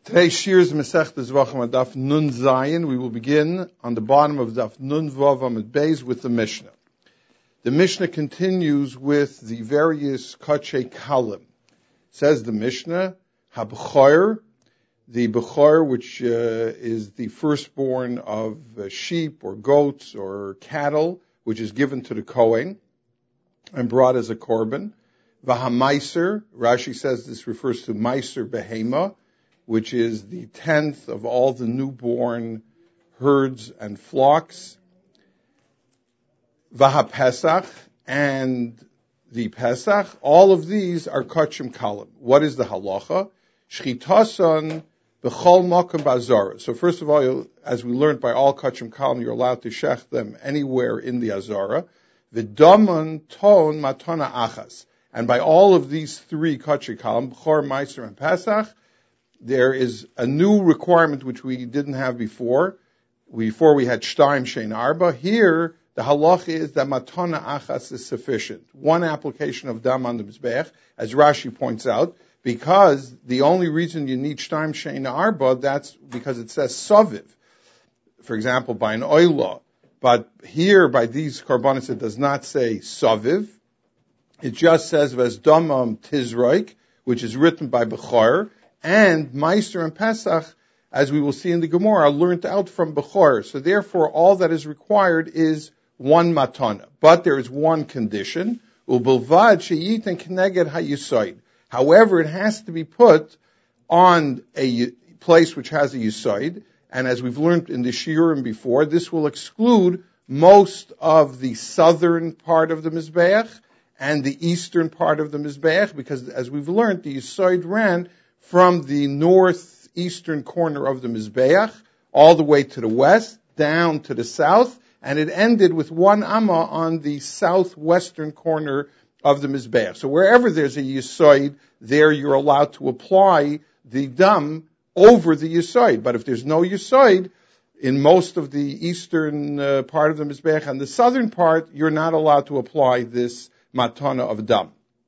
Today's shir is Masechta Zvachim Daf Nun Zayin. We will begin on the bottom of Daf Nun Vav Amud Beis with the Mishnah. The Mishnah continues with the various Kachei Kalim. Says the Mishnah, HaBechor, the Bechor, which is the firstborn of sheep or goats or cattle, which is given to the Kohen and brought as a korban. Vahamaiser, Rashi says this refers to Meiser Behema, which is the 10th of all the newborn herds and flocks. Vahapesach, and the Pesach, all of these are Kachim Kalim. What is the halacha? Shchitason b'chol makom b'azara. So first of all, as we learned by all Kachim Kalim, you're allowed to shech them anywhere in the Azara. V'daman ton matana achas. And by all of these three Kachim Kalim, Bechor, Meiser, and Pesach, there is a new requirement which we didn't have before. Before we had Shtaim Shein Arba. Here, the halach is that Matana Achas is sufficient. One application of Dam on the Mizbech, as Rashi points out, because the only reason you need Shtaim Shein Arba, that's because it says Saviv. For example, by an Oila. But here, by these Karbanis, it does not say Saviv. It just says Vezdamam Tizroik, which is written by Bechor. And Meiser and Pesach, as we will see in the Gemara, are learned out from Bechor. So therefore, all that is required is one matana. But there is one condition. Ubelvad sheyitin keneged hayusoid. However, it has to be put on a place which has a yusoid. And as we've learned in the shiurim before, this will exclude most of the southern part of the Mizbeach and the eastern part of the Mizbeach, because as we've learned, the yusoid ran from the northeastern corner of the Mizbeach, all the way to the west, down to the south, and it ended with one amma on the southwestern corner of the Mizbeach. So wherever there's a yisoid, there you're allowed to apply the dam over the yisoid. But if there's no yisoid, in most of the eastern part of the Mizbeach and the southern part, you're not allowed to apply this matana of dam.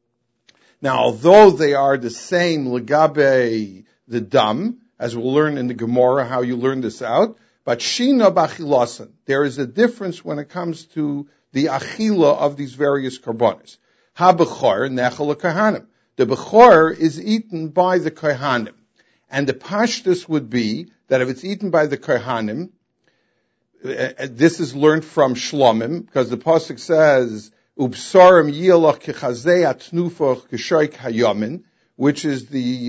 Now, although they are the same legabe the dam, as we'll learn in the Gemara how you learn this out, but shina b'achilasan, there is a difference when it comes to the achila of these various karbonis. Ha-bechor nechel kahanim. The bechor is eaten by the kohanim. And the pashtus would be that if it's eaten by the kohanim, this is learned from Shlomim, because the pasuk says, Ubsarim yilach kechazei atnufach geshoik hayamin, which is the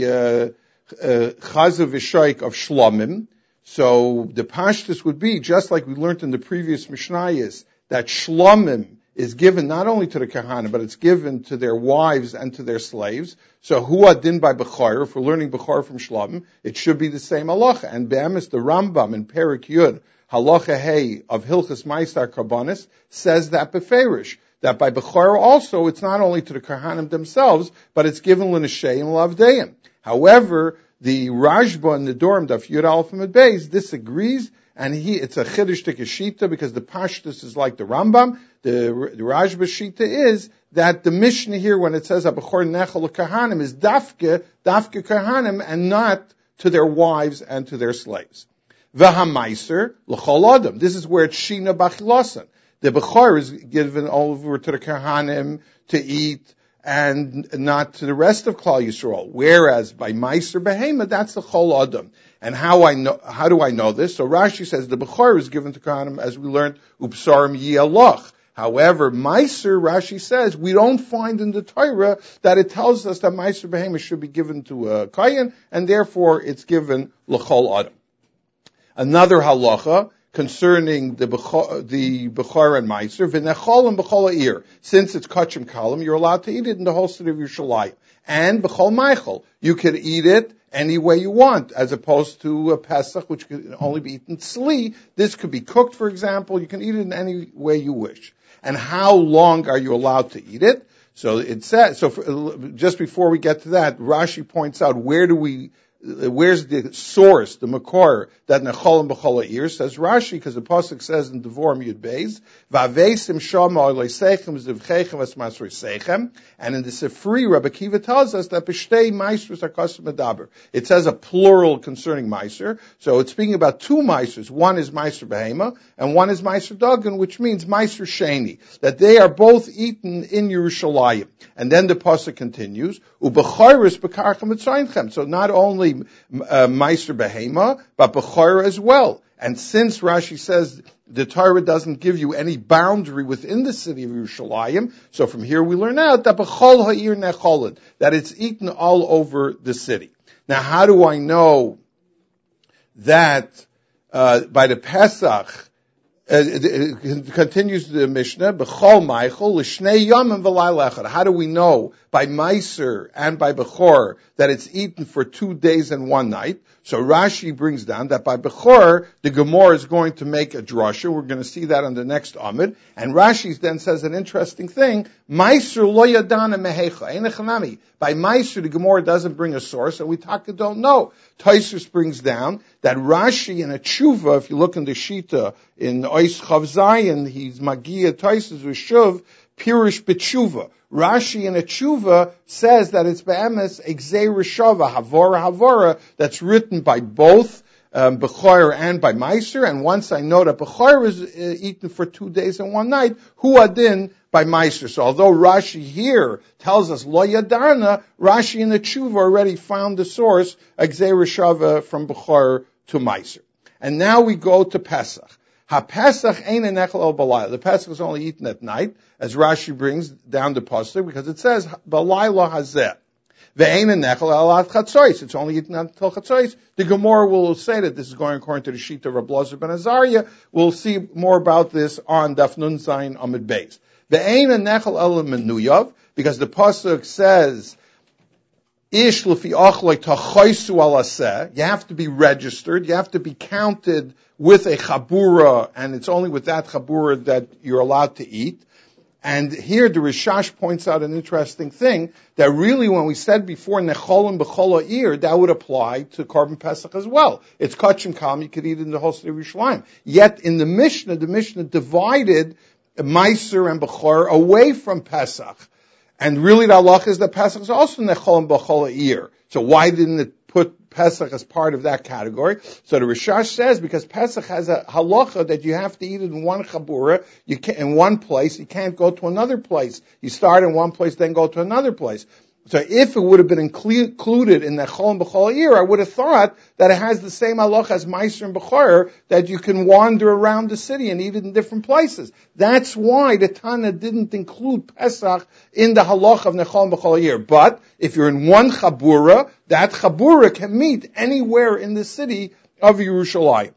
chazav v'shoik of Shlomim. So the pashtus would be, just like we learned in the previous Mishnayos, that Shlomim is given not only to the Kahana, but it's given to their wives and to their slaves. So huwa din by Bechor, if we're learning Bechor from Shlomim, it should be the same halacha. And be'emes, the Rambam in Perik Yud, halacha hey of Hilchas Maisar Karbanis, says that beferish, that by Bechor also, it's not only to the Kohanim themselves, but it's given l'neshei and l'avdeim. However, the Rashba in the Dorm, Daf Yud Aleph Amud Beis, disagrees, and it's a Chiddush Shita, because the Pashtus is like the Rambam. The Rashba Shita is that the Mishnah here, when it says Bechor Nechel Kohanim, is dafke Kohanim, and not to their wives and to their slaves. V'hamaiser l'chol adam. This is where it's Shina B'achilasan. The Bechor is given over to the Kohanim to eat, and not to the rest of Klal Yisrael. Whereas by Meiser Behema, that's the Chol Adam. And how do I know this? So Rashi says the Bechor is given to Kohanim, as we learned, Upsarim Yiyalach. However, Meiser, Rashi says, we don't find in the Torah that it tells us that Meiser Behema should be given to a Kohen, and therefore it's given L'chol Adam. Another halacha concerning the Bechor and Meiser, v'nechol and b'chol ha'ir. Since it's kachim kalim, you're allowed to eat it in the whole city of Yerushalayim. And b'chol meichel, you could eat it any way you want, as opposed to a Pesach, which can only be eaten tzli. This could be cooked, for example. You can eat it in any way you wish. And how long are you allowed to eat it? So it says. Just before we get to that, Rashi points out, where do we where's the source, the makor, that necholim b'chol ha'ir? Says Rashi, because the pasuk says in Devarim Yud Beis, v'avesim shama oloseichem zivcheichem es masrei seichem, and in the Sifri, Rabbi Kiva tells us that b'shtei maisers are custom medaber. It says a plural concerning meiser, so it's speaking about two meisers. One is meiser behema, and one is meiser dagan, which means meiser sheni, that they are both eaten in Yerushalayim. And then the pasuk continues, u'b'chayris b'karchem etzayinchem. So not only meiser behema, but b'chayr as well. And since Rashi says the Torah doesn't give you any boundary within the city of Yerushalayim, so from here we learn out that b'chol ha'ir necholin, that it's eaten all over the city. Now, how do I know that by the Pesach? It continues the Mishnah, B'chol Meichel, L'shnei Yomim V'layla Echad. How do we know by Meiser and by Bechor that it's eaten for 2 days and 1 night? So Rashi brings down that by Bechor, the Gemara is going to make a drasha. We're going to see that on the next Amid. And Rashi then says an interesting thing, Meiser lo yadana mehecha, einechanami. By Meiser, the Gemara doesn't bring a source, and we don't know. Tosfos brings down that Rashi in a tshuva, if you look in the Shita, in Ois Chav Zayin, he's Magia Tosfos with Shuv, Pirish B'tshuva. Rashi in a tshuva says that it's be'emes Egzei Rishava, Havora, that's written by both Bechor and by Meiser, and once I know that Bechor is eaten for 2 days and 1 night, Hu Adin by Meiser. So although Rashi here tells us Lo Yadarna, Rashi in the tshuva already found the source, Egzei Rishava from Bechor to Meiser. And now we go to Pesach. Ha-Pesach ein nechel el balayla. The Pesach is only eaten at night, as Rashi brings down the pasuk, because it says balayla hazeh. Ve'ein nechel el at chatzos. It's only eaten until chatzos. The Gemara will say that this is going according to the sheet of Rabbi Elazar ben Azariah. We'll see more about this on Daf Nun Zayin Amud Beis. Ve'ein nechel el menuyav, because the pasuk says ish lefi achloi tachoisu alaseh. You have to be registered. You have to be counted with a chabura, and it's only with that chabura that you're allowed to eat. And here the Rishash points out an interesting thing, that really when we said before necholim b'chol ha'ir, that would apply to Korban Pesach as well. It's kachim kam, you could eat it in the whole city of Yerushalayim. Yet in the Mishnah divided Meiser and Bechor away from Pesach. And really the halach is that Pesach is also necholim b'chol ha'ir. So why didn't it put Pesach as part of that category? So the Rishash says because Pesach has a halacha that you have to eat it in one chabura, in one place, you can't go to another place. You start in one place, then go to another place. So if it would have been included in the Cholim B'chol Ha'ir, I would have thought that it has the same halacha as Meiser and Bechor, that you can wander around the city and eat it in different places. That's why the Tana didn't include Pesach in the halacha of Necholim B'chol Ha'ir. But if you're in one chabura, that chabura can meet anywhere in the city of Yerushalayim.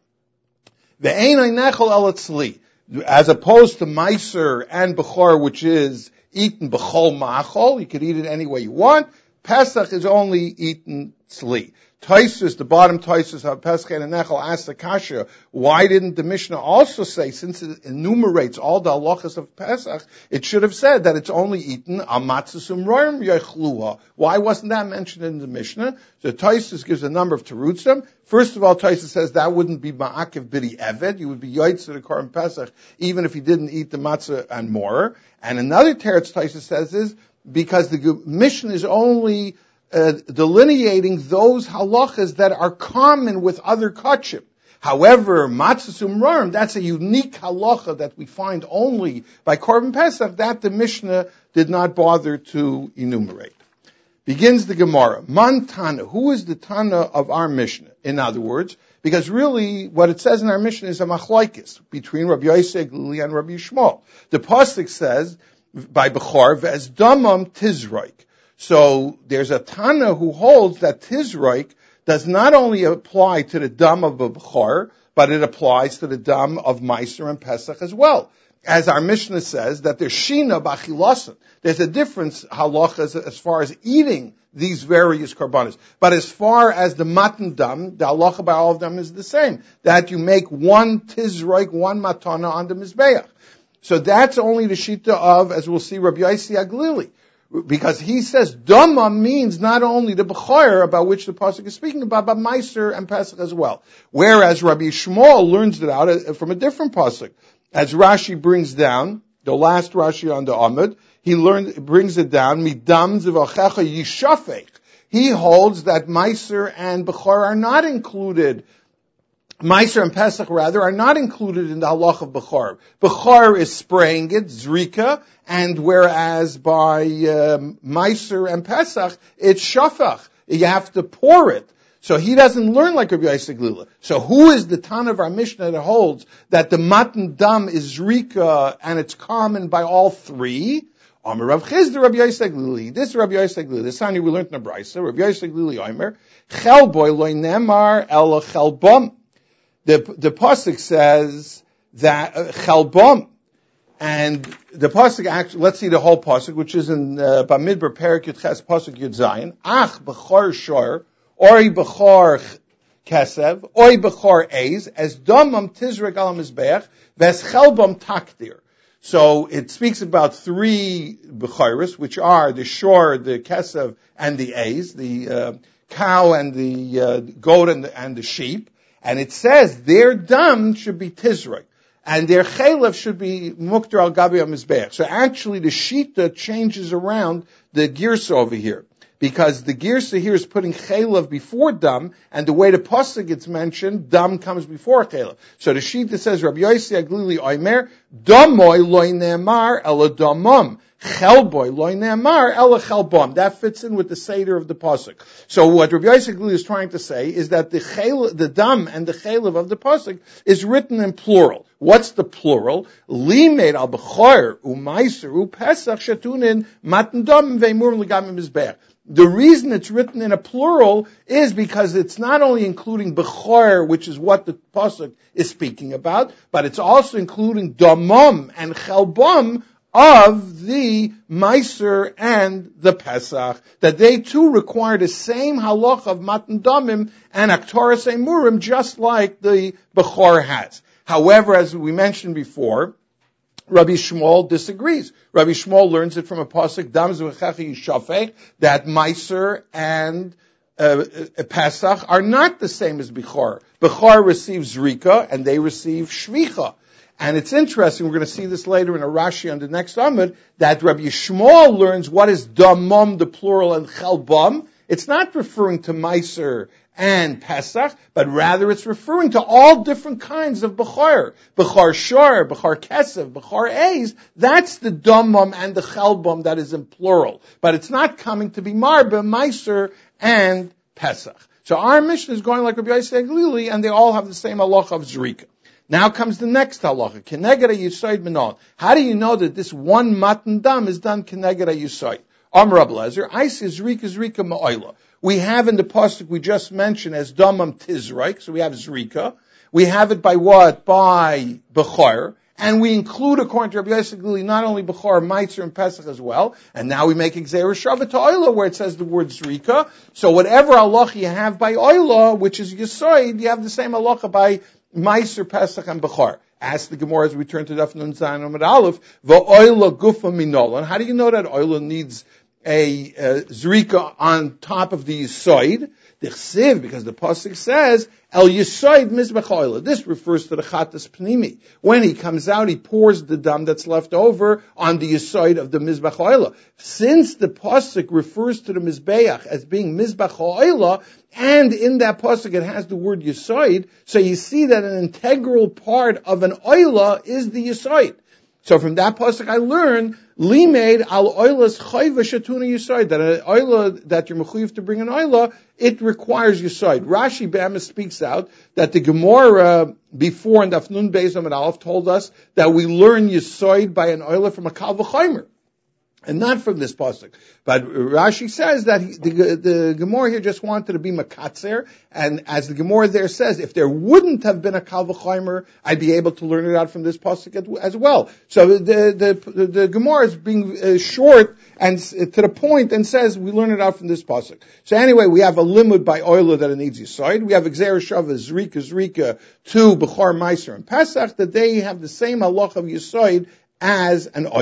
Ve'einai nechol el etzli, as opposed to Meiser and Bechor, which is eaten b'chol ma'achol, you could eat it any way you want. Pesach is only eaten tzli. Tosfos, the bottom Tosfos of Pesach and Nechel, asked the kasha, why didn't the Mishnah also say, since it enumerates all the halachas of Pesach, it should have said that it's only eaten amatzasum roim yechluha. Why wasn't that mentioned in the Mishnah? So Tosfos gives a number of terutzim. First of all, Tosfos says that wouldn't be ma'akev b'di eved. You would be yotzei the Korban Pesach, even if he didn't eat the matzah and more. And another teretz Tosfos says is, because the Mishnah is only delineating those halachas that are common with other kachim. However, matzah umrarim, that's a unique halacha that we find only by Korban Pesach, that the Mishnah did not bother to enumerate. Begins the Gemara. Man Tana, who is the Tana of our Mishnah? In other words, because really what it says in our Mishnah is a machlokes between Rabbi Yosef Glili and Rabbi Yishmael. The pasuk says by Bechor, V'ez damam tizroik. So there's a Tana who holds that Tizroik does not only apply to the dam of Bechor, but it applies to the dam of Meiser and Pesach as well. As our Mishnah says, that there's Shina b'achilasan. There's a difference, halachas, as far as eating these various korbanos. But as far as the matan dam, the halacha by all of them is the same. That you make one Tizroik, one matana on the Mizbeach. So that's only the shita of, as we'll see, Rabbi Yossi Aglili. Because he says Dama means not only the Bechor about which the pasuk is speaking about, but Meiser and Pesach as well. Whereas Rabbi Shmuel learns it out from a different pasuk. As Rashi brings down, the last Rashi on the Amud, brings it down, Midam Zivachecha Yishafech. He holds that Meiser and Bechor are not included. Meiser and Pesach, rather, are not included in the halach of Bechor. Bechor is spraying it, Zrika, and whereas by Meiser and Pesach, it's Shafach. You have to pour it. So he doesn't learn like Rabbi Yosef Glila. So who is the Tan of our Mishnah that holds that the Matan Dam is Zrika and it's common by all three? Amar Rav Chizda, Rabbi Yosef Glili. This is Rabbi Yosef Glili. This Tanya we learned in the Brisa. Rabbi Yosef Glili Omer. Chelboy loy nemar el chelbom. The pasuk says that chelbom, and the pasuk actually. Let's see the whole pasuk, which is in Bamidbar Perik Yud Ches pasuk Yud Zayin. Ach bechor shor, ori bechor kesev, ori bechor eis, as domam tizrek al mizbeach, ves chelbom takdir. So it speaks about three bechoros, which are the shor, the kesev, and the eis, the cow and the goat and the sheep. And it says their dam should be tizrek, and their chalev should be mukter al gabi mizbeach. So actually the shita changes around the girsa over here, because the girsa here is putting chalev before dam, and the way the pasuk gets mentioned, dam comes before chalev. So the shita says, Rabbi Yosef Glili Omer, damoy loy ne'emar ela damam. Chelboy loy ne'emar ela chelbom. That fits in with the seder of the pasuk. So what Rabbi Yosef Glili is trying to say is that the dam and the chalev of the pasuk is written in plural. What's the plural? Limed al bechor u'meiser u'pesach shatunin matan dam ve'imur l'gam mizbeach. The reason it's written in a plural is because it's not only including Bechor, which is what the pasuk is speaking about, but it's also including Damam and Chelbam of the Meiser and the Pesach, that they too require the same halach of Matan Damim and Aktoras Emurim, just like the Bechor has. However, as we mentioned before, Rabbi Shmuel disagrees. Rabbi Shmuel learns it from a pasuk, Dam Zvachechi Yishafech, that Meiser and Pesach are not the same as Bechor. Bechor receives Zrika, and they receive Shvicha. And it's interesting, we're going to see this later in a Rashi on the next Amud, that Rabbi Shmuel learns what is Damam, the plural, and Chelbam. It's not referring to Meiser and Pesach, but rather it's referring to all different kinds of Bechor. Bechor Shor, Bechor Kesev, Bechor Eis, that's the Damam and the Chelbam that is in plural. But it's not coming to be Marba, Meiser, and Pesach. So our mission is going like Rabbi Yosef Glili, and they all have the same halacha of Zrika. Now comes the next halacha, Keneged Yisoid Minon. How do you know that this one matan dam is done Keneged Yisoid? Amar Rabbi Lezer, I say Zrika Ma'oila. We have in the pasuk we just mentioned as Damam Tizraik, so we have Zrika. We have it by what? By Bechor. And we include, according to Rabbi Yosef Glili, not only Bechor, Meiser, and Pesach as well. And now we make Xer Shabbat to Oila, where it says the word Zrika. So whatever halacha you have by Oila, which is Yisoid, you have the same halacha by Meiser, Pesach, and Bechor. Ask the Gemara as we turn to Daf Nun Zayin Amud Aleph, V'oila gufa minol. And how do you know that Oila needs a Zrika on top of the Yisoid? The Chsiv, because the pasuk says El Yisoid Mizbech Oila. This refers to the Chatas Pnimi. When he comes out, he pours the dam that's left over on the Yisoid of the Mizbech Oila. Since the pasuk refers to the Mizbeach as being Mizbech Oila, and in that pasuk it has the word Yisoid, so you see that an integral part of an Oila is the Yisoid. So from that pasuk I learn Limed al oilas chayva shatuna yisoid, that an oila that you're mechuyev to bring an oila, it requires yisoid. Rashi Bama speaks out that the Gemara before in Daf Nun Beis Amud Aleph told us that we learn yisoid by an oila from a kal v'chaymer, and not from this pasuk. But Rashi says that the Gemara here just wanted to be makatzer, and as the Gemara there says, if there wouldn't have been a kal v'chaymer, I'd be able to learn it out from this pasuk as well. So the Gemara is being short and to the point, and says we learn it out from this pasuk. So anyway, we have a limud by oila that it needs yisoid. We have Xer Shava, Zrika to Bechor, Meiser, and Pesach, that they have the same halach of yisoid as an oila.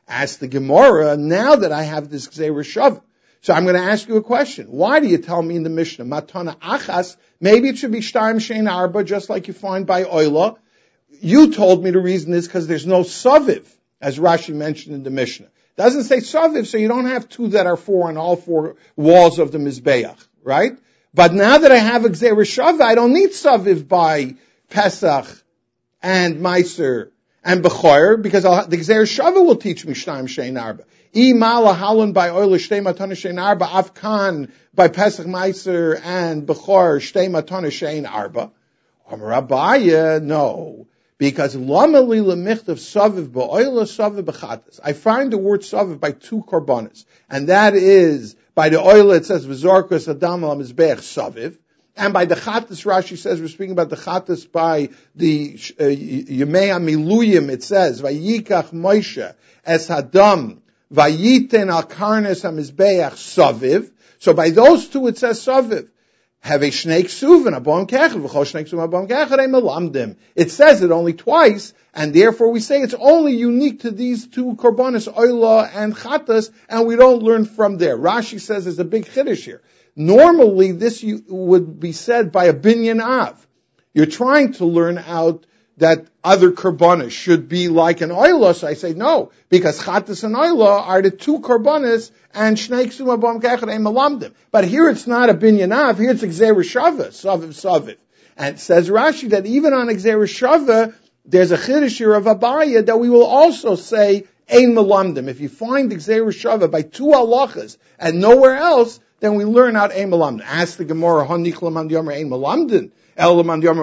Ask the Gemara, now that I have this Gzeira Shava. So I'm going to ask you a question. Why do you tell me in the Mishnah, Matana Achas, maybe it should be Shtaim Shein Arba, just like you find by Oila. You told me the reason is because there's no Saviv, as Rashi mentioned in the Mishnah. It doesn't say Saviv, so you don't have two that are four on all four walls of the Mizbeach, right? But now that I have a Gzeira Shava, I don't need Saviv by Pesach and Meiser and Bechor, because the Gzeira Shava will teach me Shtaim Shein Arba. Mala Halon by Oila Shtei Matana Shein Arba, Afkan by Pesach Meiser and Bechor Shtei Matana Shein Arba. Amar Abaya, no. Because Lamali Lemichtav Saviv Ba'oila Saviv B'chatas. I find the word Saviv by two korbanos. And that is, by the Oila it says V'zorkas Adam Al Mizbeach Saviv. And by the Chatas, Rashi says, we're speaking about the Chatas by the Yemei HaMiluyim, it says, Vayikach Moshe Es Hadam Vayiten Al Karnes HaMizbeach Saviv. So by those two it says Saviv. Have a Shnei Ksuvin, Abom Kechad, V'chol Shnei Ksuvin, Abom Kechad, Melamdim. It says it only twice, and therefore we say it's only unique to these two korbanos, Oila and Chatas, and we don't learn from there. Rashi says there's a big chiddush here. Normally, this would be said by a binyan av. You're trying to learn out that other korbanos should be like an oila, so I say no, because chatas and oila are the two korbanos, and shnei ksum abam kechad ein melamdim. But here it's not a binyan av, here it's a gzeira shava, saviv. And it says Rashi that even on a gzeira shava, there's a chiddush here of Abaya that we will also say ein melamdim. If you find the gzeira shava by two halachas and nowhere else, then we learn out ein melamdim. Ask the Gemara, hanikla man yomer ein melamdim. That's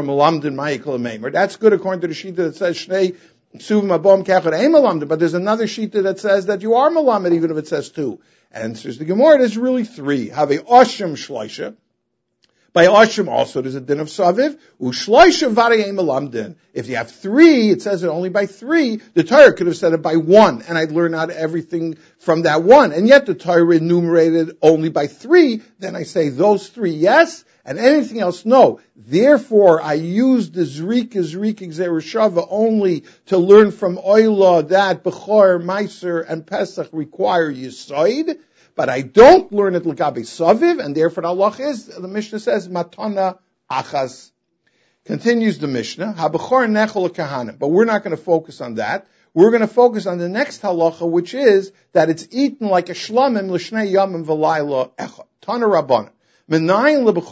good according to the shita that says Shnei Suvim Abom Kechad Ein Melamdim, but there's another shita that says that you are Melamed even if it says two. And says the Gemara, there's really three. Have a Oshim Shloisha. By Oshim also there's a din of Saviv. Ushloisha Vare Ein Melamdim. If you have three, it says it only by three. The Torah could have said it by one, and I'd learn out everything from that one. And yet the Torah enumerated only by three. Then I say those three yes, and anything else, no. Therefore, I use the Zrika Gzeira Shava only to learn from Oila that Bechor, Meiser, and Pesach require Yisoid, but I don't learn it L'gabe Saviv, and therefore the halach is, the Mishnah says, Matana Achas. Continues the Mishnah, HaBechor Nechol Kahanim, but we're not going to focus on that. We're going to focus on the next halacha, which is that it's eaten like a shlamim l'shnei yamim v'layla echad. Tana Rabbanan. How do you know this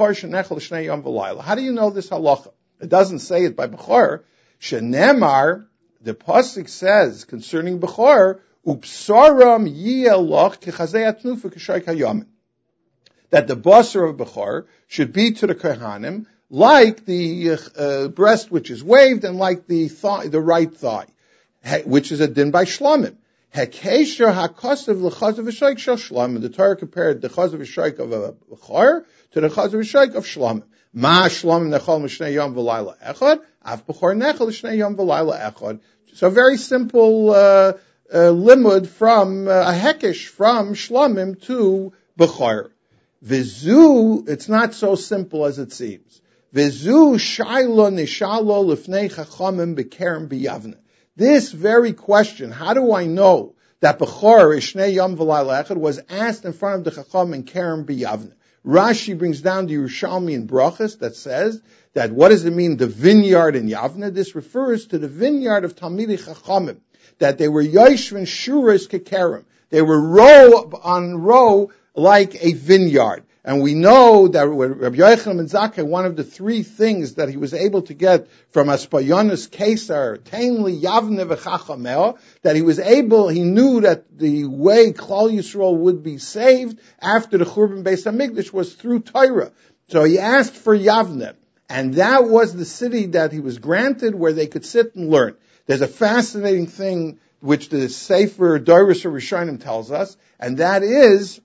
halacha? It doesn't say it by Bechor. Shenemar, the pasuk says concerning Bechor, upsaram yiyelach kechazei atnufa k'shoik hayamin. That the basar of Bechor should be to the kohanim like the breast which is waved and like the thigh, the right thigh, which is a din by shlamim. Hekesher hakosav l'chazav v'shoik shel shlamim. The Torah compared the chazav v'shoik of a bechor to the chazav v'shoik of shlamim. Ma shlamim nechol m'shnei yom v'layla echad, af bechor nechol m'shnei yom v'layla echad. So very simple limud from a hekesh from shlamim to bechor. Vizu, it's not so simple as it seems. Vizu shaylo nishalo lifnei chachamim bekerem biyavne. This very question, how do I know that Bechor Ishnei Yom V'layla Echad was asked in front of the Chacham in Kerem B'Yavne? Rashi brings down the Yerushalmi in Brachas that says that what does it mean, the vineyard in Yavne? This refers to the vineyard of Talmidei Chachamim, that they were Yoshvin Shuras Kekerem. They were row on row like a vineyard. And we know that Rabbi Yochanan ben Zakkai, one of the three things that he was able to get from Aspayonis Kesar, Tainli Yavne v'Chachameo, that he knew that the way Klal Yisrael would be saved after the Churban Beis HaMikdash was through Torah. So he asked for Yavne, and that was the city that he was granted where they could sit and learn. There's a fascinating thing which the Sefer Doros HaRishonim tells us, and that is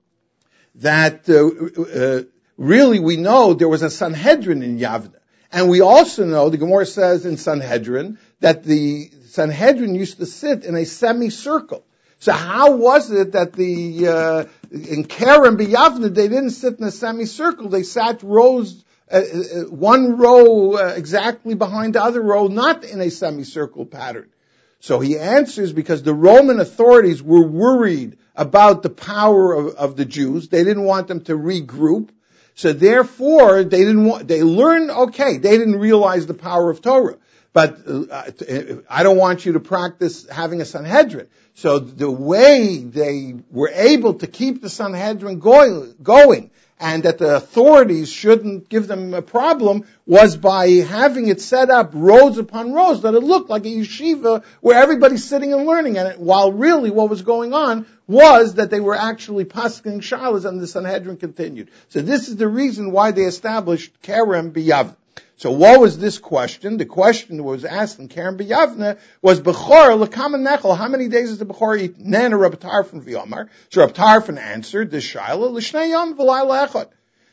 that really we know there was a Sanhedrin in Yavne. And we also know, the Gemara says in Sanhedrin, that the Sanhedrin used to sit in a semicircle. So how was it that in Kerem B'Yavne, they didn't sit in a semicircle, they sat rows, one row exactly behind the other row, not in a semicircle pattern. So he answers because the Roman authorities were worried about the power of the Jews. They didn't want them to regroup. So therefore, they didn't realize the power of Torah. But I don't want you to practice having a Sanhedrin. So the way they were able to keep the Sanhedrin going and that the authorities shouldn't give them a problem was by having it set up rows upon rows that it looked like a yeshiva where everybody's sitting and learning. And while really what was going on was that they were actually pasking shalas and the Sanhedrin continued. So this is the reason why they established Kerem B'Yavne. So what was this question? The question that was asked in Kerem B'Yavne was Bechor l'kama nechel. How many days does the Bechor eat? Nana Reb Tarfon v'Yomar. So Reb Tarfon answered this shaila l'shnei yom v'layla echad.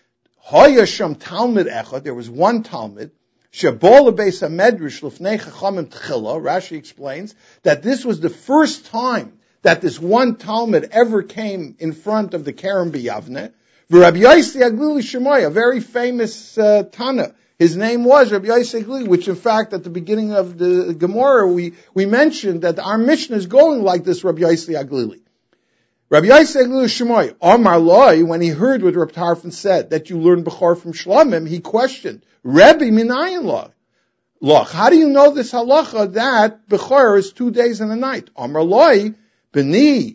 Hoya sham Talmud echad. There was one Talmud. Shebol lebeis hamedrash l'fnei chachamim tchila. Rashi explains that this was the first time that this one Talmud ever came in front of the Kerem B'Yavne. V'Rabbi Yossi Aglili Shemoy, a very famous Tana. His name was Rabbi Yossi Aglili, which in fact at the beginning of the Gemara we mentioned that our Mishnah is going like this Rabbi Yossi Aglili. Rabbi Yossi Aglili Shemoy, Amar Loi, when he heard what Reb Tarfon said, that you learn Bechor from Shlomim, he questioned, Rebbe minayin loch. How do you know this halacha that Bechor is 2 days and a night? Amar Loi, Beni,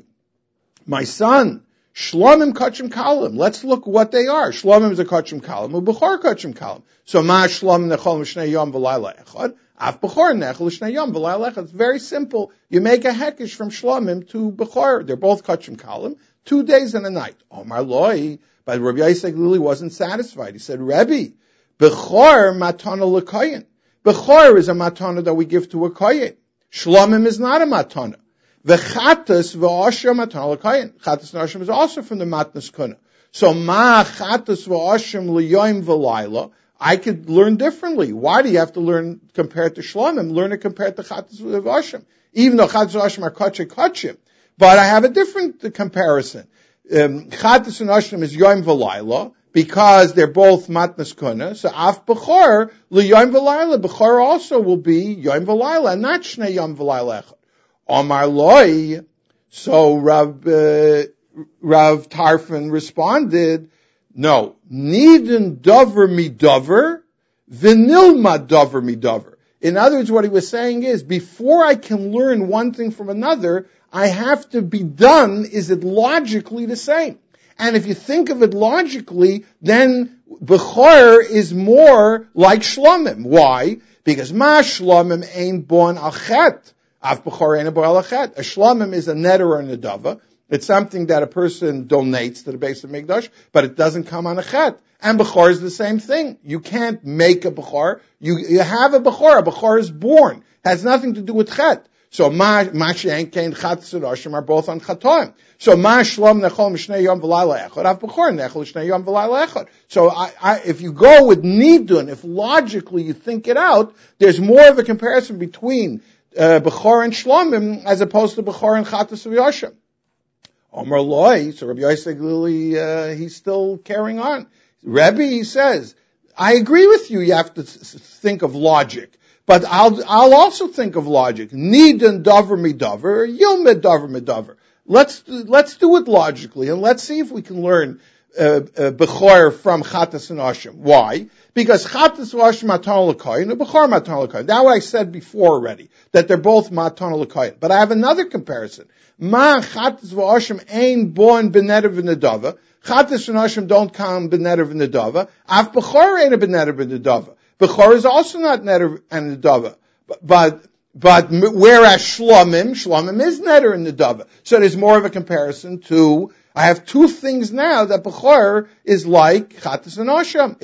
my son, Shlomim kachim kalim. Let's look what they are. Shlomim is a kachim kalim, and Bechor kachim kalim. So ma shlomim nechol m'shnei yom v'layla echad, af Bechor nechol m'shnei yom v'layla echad. It's very simple. You make a hekesh from Shlomim to Bechor. They're both kachim kalim, 2 days and a night. Omar loi, but Rabbi Yossi Aglili wasn't satisfied. He said, Rebbe, Bechor matana l'koyin. Bechor is a matana that we give to a koyin. Shlomim is not a matana. The chatas v'asham matana l'kayin. Chatas and asham is also from the matnas kuna. So ma chatas v'asham l'yoyim v'layla. I could learn differently. Why do you have to learn compared to Shlomim? Learn it compared to chatas v'asham. Even though chatas v'asham are kachim. But I have a different comparison. Chatas and asham is yoyim v'layla because they're both matnas kuna. So af b'chor l'yoyim v'layla. B'chor also will be yoyim v'layla and not shnei yom v'layla echad. Omar Loi, so Rav Tarfon responded, no, nidin dover midover, vinilma dover midover. In other words, what he was saying is, before I can learn one thing from another, I have to be done, is it logically the same? And if you think of it logically, then Bechor is more like Shlomim. Why? Because ma Shlomim ein bon achet. Av Bechor ein bon achet. A Shlomim is a neder or a nedava. It's something that a person donates to the base of Mikdash, but it doesn't come on a chet. And Bechor is the same thing. You can't make a Bechor. You have a Bechor. A Bechor is born. Has nothing to do with chet. So ma she'en kein chatas and asham are both on chatoim. So ma shlom nechol mishnei yom v'layla echad, av bechor nechol mishnei yom v'layla echad. So if you go with nidun, if logically you think it out, there's more of a comparison between bechor and shlomim as opposed to bechor and chatas v'yasham. Omer loy, so Rabbi Yossi Aglili, he's still carrying on. Rebbe, he says, I agree with you. You have to think of logic. But I'll also think of logic. Nidun davar midavar, yilmed davar midavar. Let's do it logically, and let's see if we can learn bechor from chatas and asham. Why? Because chatas and asham matan l'koyin, and bechor matan l'koyin. That what I said before already, that they're both matan l'koyin. But I have another comparison. Ma chatas v'asham ein born b'neder v'nedava. Chatas and asham don't come b'neder v'nedava. Af bechor ain't a b'neder v'nedava. Bechor is also not neder and nedava, but whereas Shlomim is neder and nedava. So there's more of a comparison to. I have two things now that Bechor is like chatas and asham.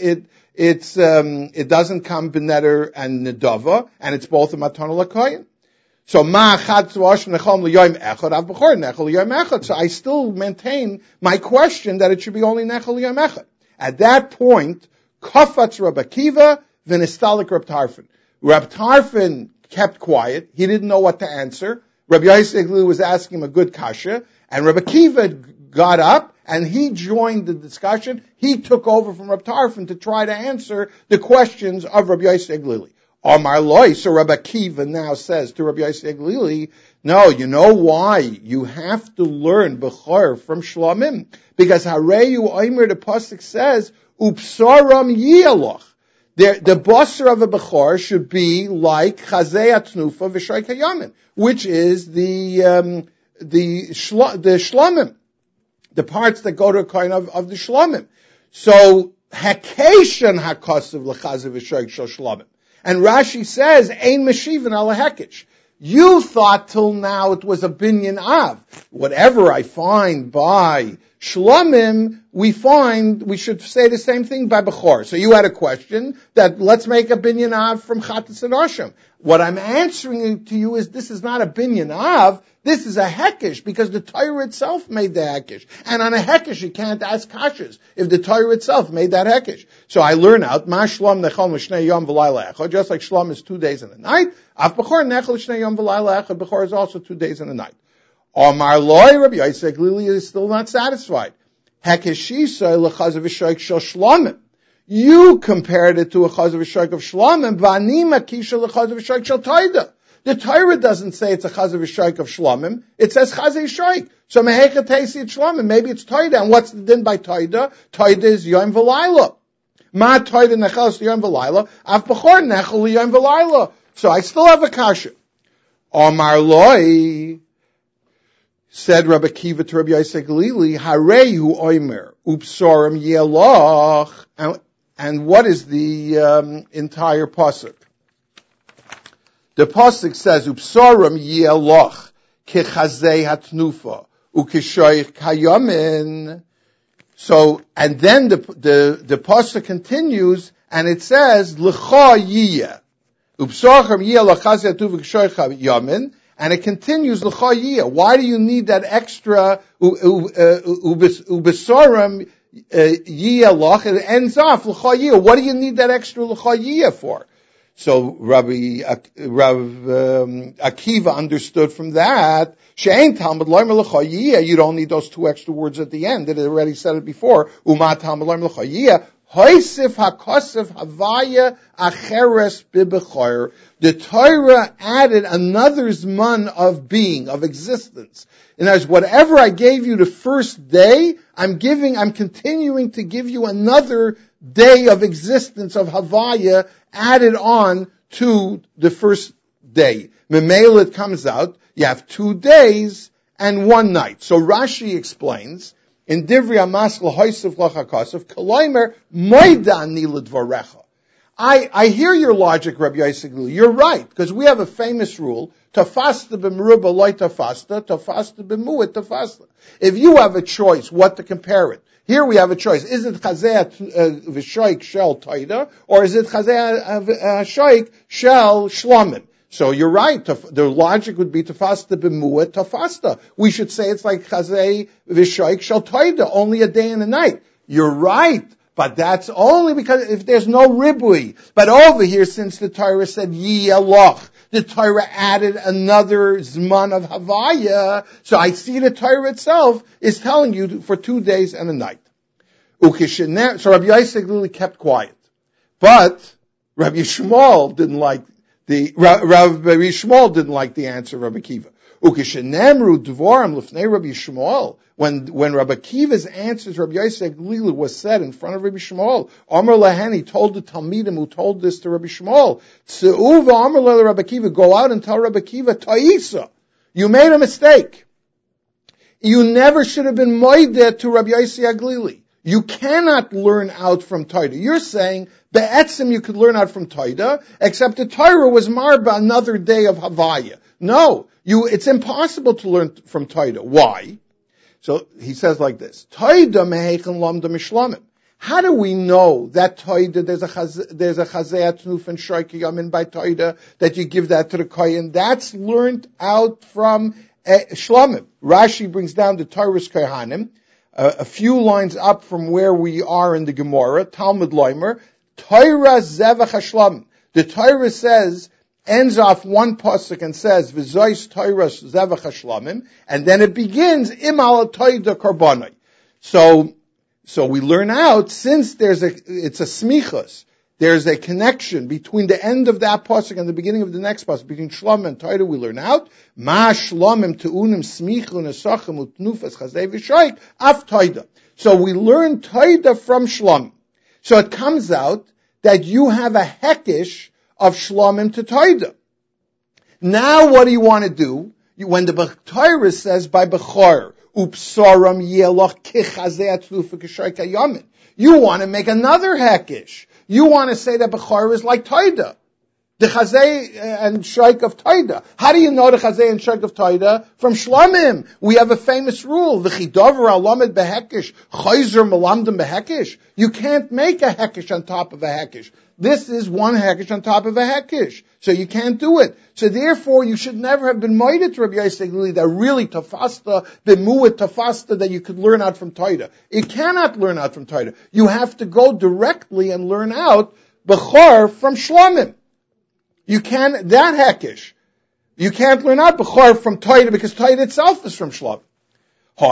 It doesn't come b'neder and nedava, and it's both a matan l'koyin. So ma chatas v'asham nechol l'yoyim echad av Bechor nechol l'yoyim echad. So I still maintain my question that it should be only nechol l'yoyim echad. At that point. Kafatz Rabbi Akiva, v'nistalik Reb Tarfon. Reb Tarfon kept quiet. He didn't know what to answer. Rabbi Yossi Aglili was asking him a good kasha, and Rabbi Akiva got up, and he joined the discussion. He took over from Reb Tarfon to try to answer the questions of Rabbi Yossi Aglili. Amar Loi, so Rabbi Akiva now says to Rabbi Yossi Aglili, no, you know why? You have to learn Bechor from Shlomim. Because Hareyu Omer, the Pasuk says, Upsaram Yieloch. The basar of a Bechor should be like Chazei Atnufa V'Shoy Kayamin, which is the Shlomim, the parts that go to a kind of the Shlomim. So, Hakeshan HaKosav L'Chazav V'Shoy Shel Shlomim. And Rashi says, Ein Meshivin Ala Hekesh. You thought till now it was a binyan av. Whatever I find by Shlomim, we should say the same thing by Bechor. So you had a question that let's make a binyan av from Chatas and Rosham. What I'm answering to you is this is not a binyan av, this is a hekesh, because the Torah itself made the hekesh. And on a hekesh you can't ask kashas if the Torah itself made that hekesh. So I learn out, Ma Shlom Nechol Mishnei Yom V'Layla Echad, just like Shlom is 2 days and a night, Af Bechor Nechol Shnei Yom V'Layla Echad, Bechor is also 2 days and a night. Omar Loi, Rabbi Yossi Aglili is still not satisfied. Hekeshisai L'Chazav V'Shoik Shel Shlomim. You compared it to a Chazav V'Shoik of Shlomim, V'anima Kisha L'Chazav V'Shoik Shel Toida. The Torah doesn't say it's a Chazav V'Shoik of Shlomim, it says Chazav V'Shoik. So Mehecha Teisi at Shlomim, maybe it's Toida. And what's the din by Toida? Toida is Yom V'Layla. Ma Toida Nechel Yom V'Layla, Af Bechor Nechel Yom V'Layla. So I still have a kasha. Omar Loi, said Rabbi Akiva to Rabbi Yossi Aglili, Hareyu Omer, Upsorim Yeloch. And what is the entire pasuk? The pasuk says, Upsorim Yeloch, Kechazei Hatnufa, Ukeshoich Kayamin. So, and then the pasuk continues, and it says, L'cha Yiyeh. Upsorim Yeloch, Chazei Hatnufa, Ukeshoich Kayamin. And it continues, l'chayiyah. Why do you need that extra, ubesoram yiyah lach? It ends off, l'chayiyah. What do you need that extra l'chayiyah for? So Rav Akiva understood from that, she'ein Talmud loymer l'chayiyah. You don't need those 2 extra words at the end. It already said it before. Uma Talmud loymer l'chayiyah. Hoisif hakosef havaya acheres bibechor. The Torah added another zman of being, of existence. In other words, whatever I gave you the first day, I'm continuing to give you another day of existence of havaya added on to the first day. Memela, it comes out, you have 2 days and 1 night. So Rashi explains, in Divrei HaMaskal Hoysef Lachakosef, Kalaymer Moidani L'Dvarecha. I hear your logic, Rabbi Yossi Aglili. You're right, because we have a famous rule, Tafasta b'meruba loy tafasta b'mu'et tafasta. If you have a choice what to compare it, here we have a choice. Is it Chazei V'Shoik Shel Toida, or is it Chazei V'Shoik Shel Shlomim? So you're right. The logic would be tafasta b'mu'et tafasta. We should say it's like Chazei V'Shoik Shel Toida, only a day and a night. You're right. But that's only because if there's no ribui. But over here, since the Torah said Yiyaloch, the Torah added another zman of Havaya. So I see the Torah itself is telling you for 2 days and a night. So Rabbi Yossi Aglili kept quiet. But Rabbi Yishmael didn't like the answer of Rabbi Akiva. Ukeshenemru dvorim lifnei Rabbi Yishmael. When Rabbi Akiva's answers, Rabbi Yossi Aglili was said in front of Rabbi Yishmael, Amar Laheni told the Talmidim who told this to Rabbi Yishmael, Tseuva Amar Laheni Rabbi Akiva, go out and tell Rabbi Akiva, Ta'isa, you made a mistake. You never should have been moideh to Rabbi Yossi Aglili. You cannot learn out from Torah. You're saying, be'etzim you could learn out from Torah, except the Torah was marba another day of Havaya. No, it's impossible to learn from Torah. Why? So he says like this: Toida meheichen lamda mishlamim. How do we know that Toida there's a chazei atnuf and shoyki yamin by Toida that you give that to the kohen? That's learned out from shlamim. Rashi brings down the Torah's kohanim a few lines up from where we are in the Gemara. Talmud Loimer Torah zevach hashlamim. The Torah says. Ends off one pasuk and says v'zois Torah zevach hashlamim, and then it begins im al toida korbanai. So we learn out since it's a smichus there's a connection between the end of that pasuk and the beginning of the next pasuk, between Shlom and Torah. We learn out ma shlomim teunim smichun esachem utnufas chazei v'shoik af Torah. So we learn Torah from Shlom. So it comes out that you have a hekesh of Shlomim to Torah. Now what do you want to do? When the Torah says by Bechor, upsaram yelach kichazei atlufa k'shoik hayamin, you want to make another hekesh. You want to say that Bechor is like Torah, the Chazei and Shoik of Torah. How do you know the Chazei and Shoik of Torah? From Shlomim. We have a famous rule: v'chidover alamed behekesh, chayzer melamdim behekesh. You can't make a hekesh on top of a hekesh. This is one hekesh on top of a hekesh, so you can't do it. So therefore, you should never have been moided to Rabbi Yosef Glili that really tafasta, bemuat tafasta, that you could learn out from Torah. You cannot learn out from Torah. You have to go directly and learn out Bechor from Shlomim. You can't, that hekesh. You can't learn out Bechor from Torah because Torah itself is from Shlomim. You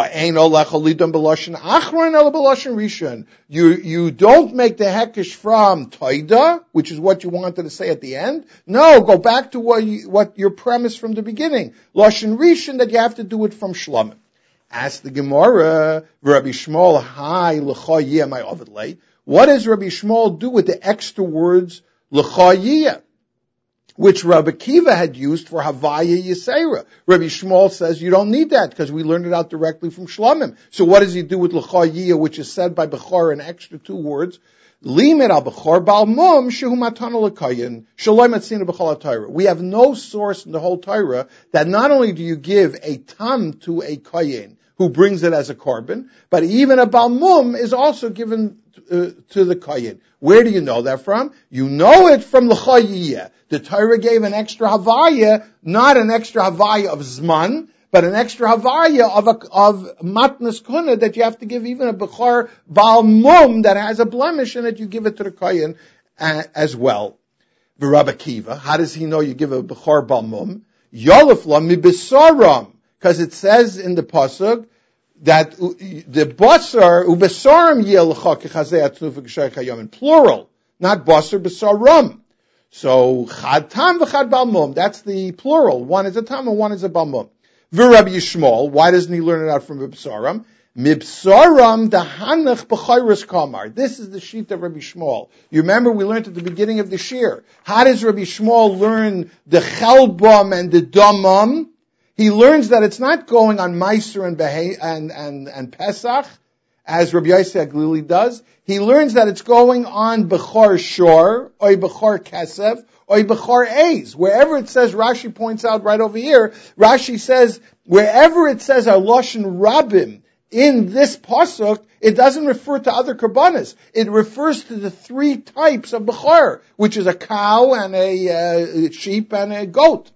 don't make the hekesh from Torah, which is what you wanted to say at the end. No, go back to what your premise from the beginning. Lashon Rishon, that you have to do it from Shlomim. Ask the Gemara, Rabbi Shmuel, hi, l'cha yeh my ovid lei. What does Rabbi Shmuel do with the extra words, l'cha yeh, which Rabbi Kiva had used for Havaya Yisera? Rabbi Shmuel says you don't need that because we learned it out directly from Shlomim. So what does he do with l'cha yeh, which is said by Bechor, an extra two words? Limet al Bechor bal mum shehu matana l'kayin shaloi matzina b'chol haTorah. We have no source in the whole Torah that not only do you give a tam to a kayin who brings it as a korban, but even a bal mum is also given to the kayin. Where do you know that from? You know it from l'cha yeh. The Torah gave an extra havaya, not an extra havaya of zman, but an extra havaya of matnas kuna that you have to give even a bechor bal mum that has a blemish in it. You give it to the kayin as well. V'Rabbi Kiva, how does he know you give a bechor bal mum? Yolef la mi besaram, because it says in the pasuk that the basar ubesaram yelcha kechazei atnufa k'shayich hayom, plural, not basar besaram. So chad tam v'chad bal mum, that's the plural. One is a tam and one is a bal mum. V'Rabbi Yishmael, why doesn't he learn it out from Mibsaram? Mibsaram dahanach b'chayris kamar. This is the sheet of Rabbi Shmuel. You remember we learned at the beginning of the shir. How does Rabbi Shmuel learn the chelbam and the damam? He learns that it's not going on Meiser and Pesach, as Rabbi Yosef Glili does. He learns that it's going on Bechor Shor, or Bechor Kesef, or Bechor Eis. Wherever it says, Rashi points out right over here, Rashi says, wherever it says Lashon Rabim in this pasuk, it doesn't refer to other karbanas. It refers to the three types of Bechor, which is a cow and a sheep and a goat.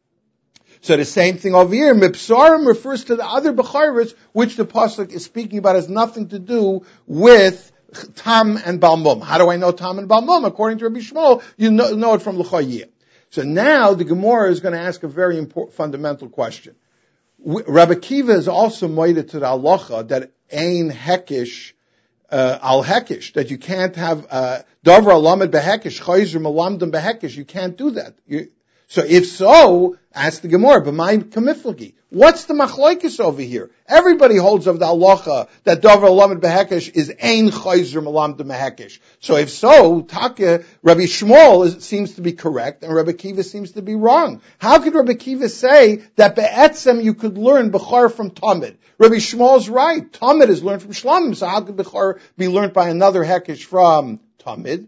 So the same thing over here. Mipsarim refers to the other Bechoros, which the pasuk is speaking about has nothing to do with Tam and Balmum. How do I know Tam and Balmum? According to Rabbi Shmuel, you know it from L'cha Yeh. So now the Gemara is going to ask a very important, fundamental question. Rabbi Kiva is also moided to the halacha that ein hekish al hekish, that you can't have davar alamed behekish chayzer malamdim behekish. You can't do that. So if so, ask the Gemara, b'may kamiflagi. What's the machlokes over here? Everybody holds of the halacha that davar alamed behekish is ein chayzer malamdim behekish. So if so, Taka, Rabbi Shmuel seems to be correct and Rabbi Kiva seems to be wrong. How could Rabbi Kiva say that be'etzem you could learn Bechor from Tamid? Rabbi Shmuel's right. Tamid is learned from Shlomim, so how could Bechor be learned by another hekish from Tamid?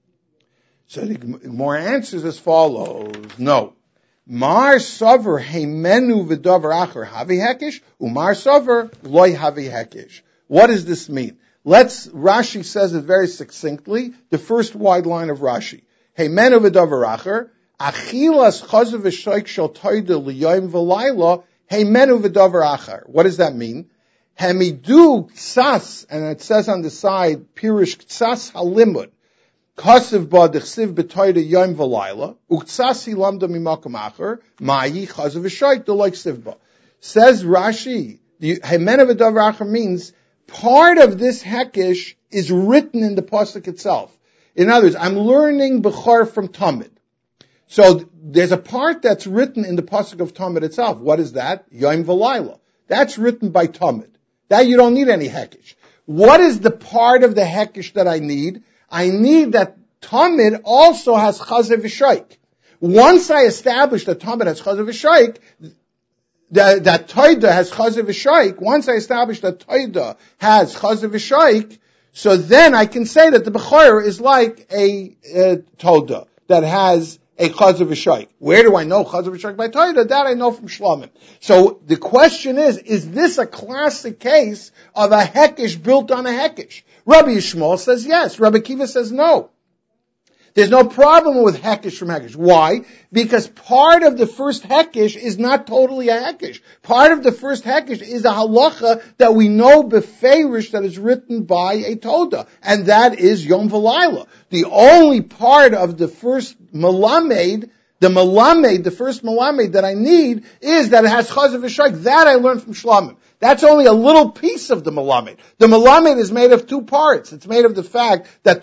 So the Gemara answers as follows. No. Mar saver heimenu v'davar acher havi hekish, umar saver loy havi hekish. What does this mean? Rashi says it very succinctly, the first wide line of Rashi. Heimenu v'davar acher, achilas chazav v'shoik shal toida liyoim v'layla, heimenu v'davar acher. What does that mean? Hemidu ksas, and it says on the side, pirish ksas halimud. Kasev ba dechsiv b'toyda yom v'layla, uktsasi lamda mimakom acher, mayi chazav v'shoik d'loik siv ba. Says Rashi, the hemena v'davar acher means part of this hekish is written in the pasuk itself. In other words, I'm learning Bechor from Tamid. So there's a part that's written in the pasuk of Tamid itself. What is that? Yom V'Layla. That's written by Tamid. That you don't need any hekesh. What is the part of the hekesh that I need? I need that Tamid also has Chazav V'Shaik. Once I establish that Tamid has Chazav V'Shaik, that Toida has Chazav V'Shaik, once I establish that Toida has Chazav V'Shaik, so then I can say that the Bechor is like a Toda that has a Chazav V'Shaik. Where do I know Chazav V'Shaik by Toida? That I know from Shlomim. So the question is this a classic case of a Hekesh built on a Hekesh? Rabbi Yishmael says yes. Rabbi Akiva says no. There's no problem with Hekesh from Hekesh. Why? Because part of the first Hekesh is not totally a Hekesh. Part of the first Hekesh is a halacha that we know beferish that is written by a Toda. And that is Yom V'Layla. The only part of the first Melamed, the first Melamed that I need is that it has Chazav V'Shaik. That I learned from Shlomim. That's only a little piece of the Melamed. The Melamed is made of two parts. It's made of the fact that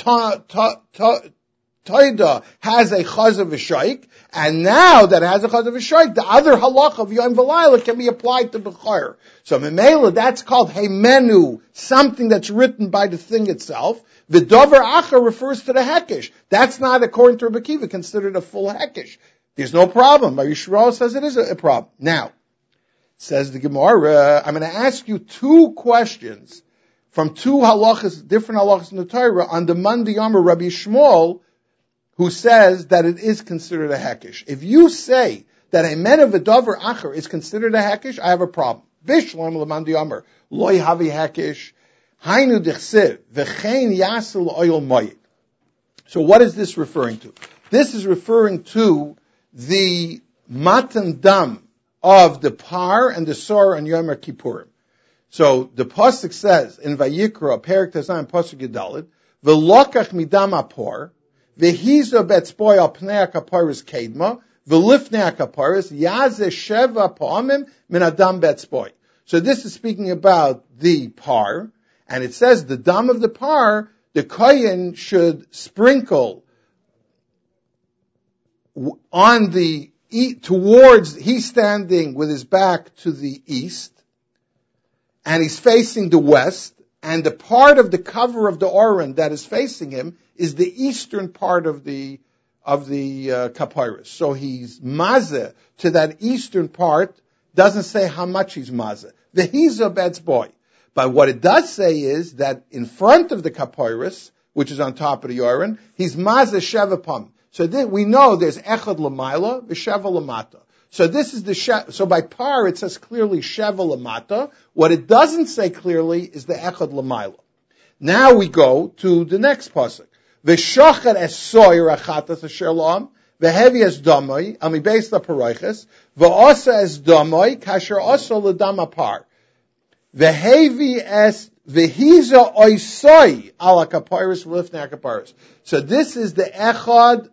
Toida has a Chazav V'Shaik, and now that it has a Chazav V'Shaik, the other halacha of Yom V'Layla can be applied to Bechor. So Memela, that's called Heimenu, something that's written by the thing itself. The Dover Acher refers to the Hekesh. That's not, according to Rabbi Akiva, considered a full Hekesh. There's no problem. Rabbi Yishmael says it is a problem. Now, says the Gemara, I'm going to ask you two questions from two halachas, different halachas in the Torah, on the Mandi Yomer Rabbi Yishmael, who says that it is considered a hekesh. If you say that a men of a dover acher is considered a hekesh, I have a problem. Bishlam l'mandi yomer loy havi hekesh hainu dichsev v'chein yasel oil moyed. So what is this referring to? This is referring to the matan dam of the par and the sor and Yom Kippurim. So the pasuk says in Vayikra, Perek Tazan, pasuk Yudalid, v'lokach midam apor. V'hizo betzboy al pnei hakaparis kedma, v'lifnei hakaparis, yazeh sheva pa'amim min adam betzboy. So this is speaking about the par, and it says the dam of the par, the kohen should sprinkle on the, towards, he's standing with his back to the east, and he's facing the west, and the part of the cover of the Oren that is facing him is the eastern part of the kapyrus. So he's mazeh to that eastern part, doesn't say how much he's mazeh. The hiza bet's boy. But what it does say is that in front of the kapyrus, which is on top of the Oren, he's mazeh sheva pam. So we know there's echad l'mayla, v'sheva l'mata. So this is so by par it says clearly sheva l'mata. What it doesn't say clearly is the echad l'mayla. Now we go to the next pasuk. V'shachar es soyer achatas asher la'am, v'hevi es damoi, ami beis la'paroiches, v'osa es damoi, kasher osa l'dam apar. V'hevi es v'hiza oisoi ala kapyrus v'lifnei kapyrus. So this is the echad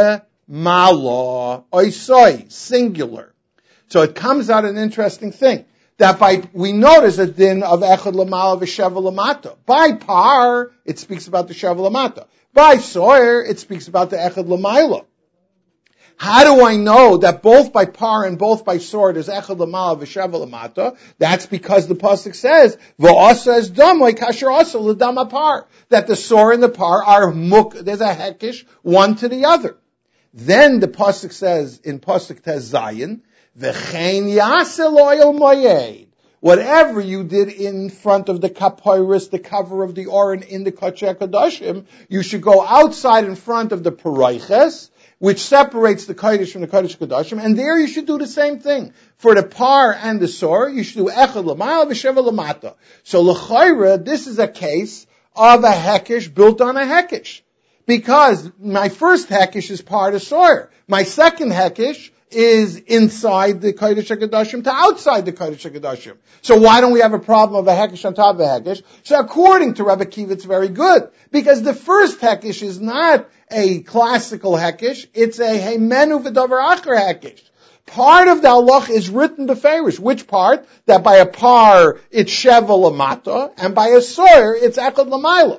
l'mala, oisoi, singular. So it comes out an interesting thing. That we notice a din of echad l'mala v'sheva l'mata. By par, it speaks about the sheva l'mata. By soyer, it speaks about the echad l'mayla. How do I know that both by par and both by soyer there's echad l'mala v'sheva l'mata? That's because the pasuk says v'asa es damoi kasher asa l'dam apar, that the soyer and the par are there's a hekish one to the other. Then the pasuk says in pasuk Tez Zayin, v'chein yasel oil moyed. Whatever you did in front of the kapyrus, the cover of the Oren in the Kodesh HaKodashim, you should go outside in front of the Paraiches, which separates the Kodesh from the Kodesh HaKodashim, and there you should do the same thing. For the par and the sor, you should do echad l'mayla v'sheva l'mata. So l'chayra, this is a case of a hekesh built on a hekesh. Because my first hekesh is part of sor. My second hekesh is inside the Kodesh HaKodashim to outside the Kodesh HaKodashim. So why don't we have a problem of a hekesh on top of a hekesh? So according to Rabbi Akiva, it's very good. Because the first hekesh is not a classical hekesh, it's a heimenu v'davar acher hekesh. Part of the halach is written beferish. Which part? That by a par, it's sheva l'mata, and by a soyer, it's echad l'mayla.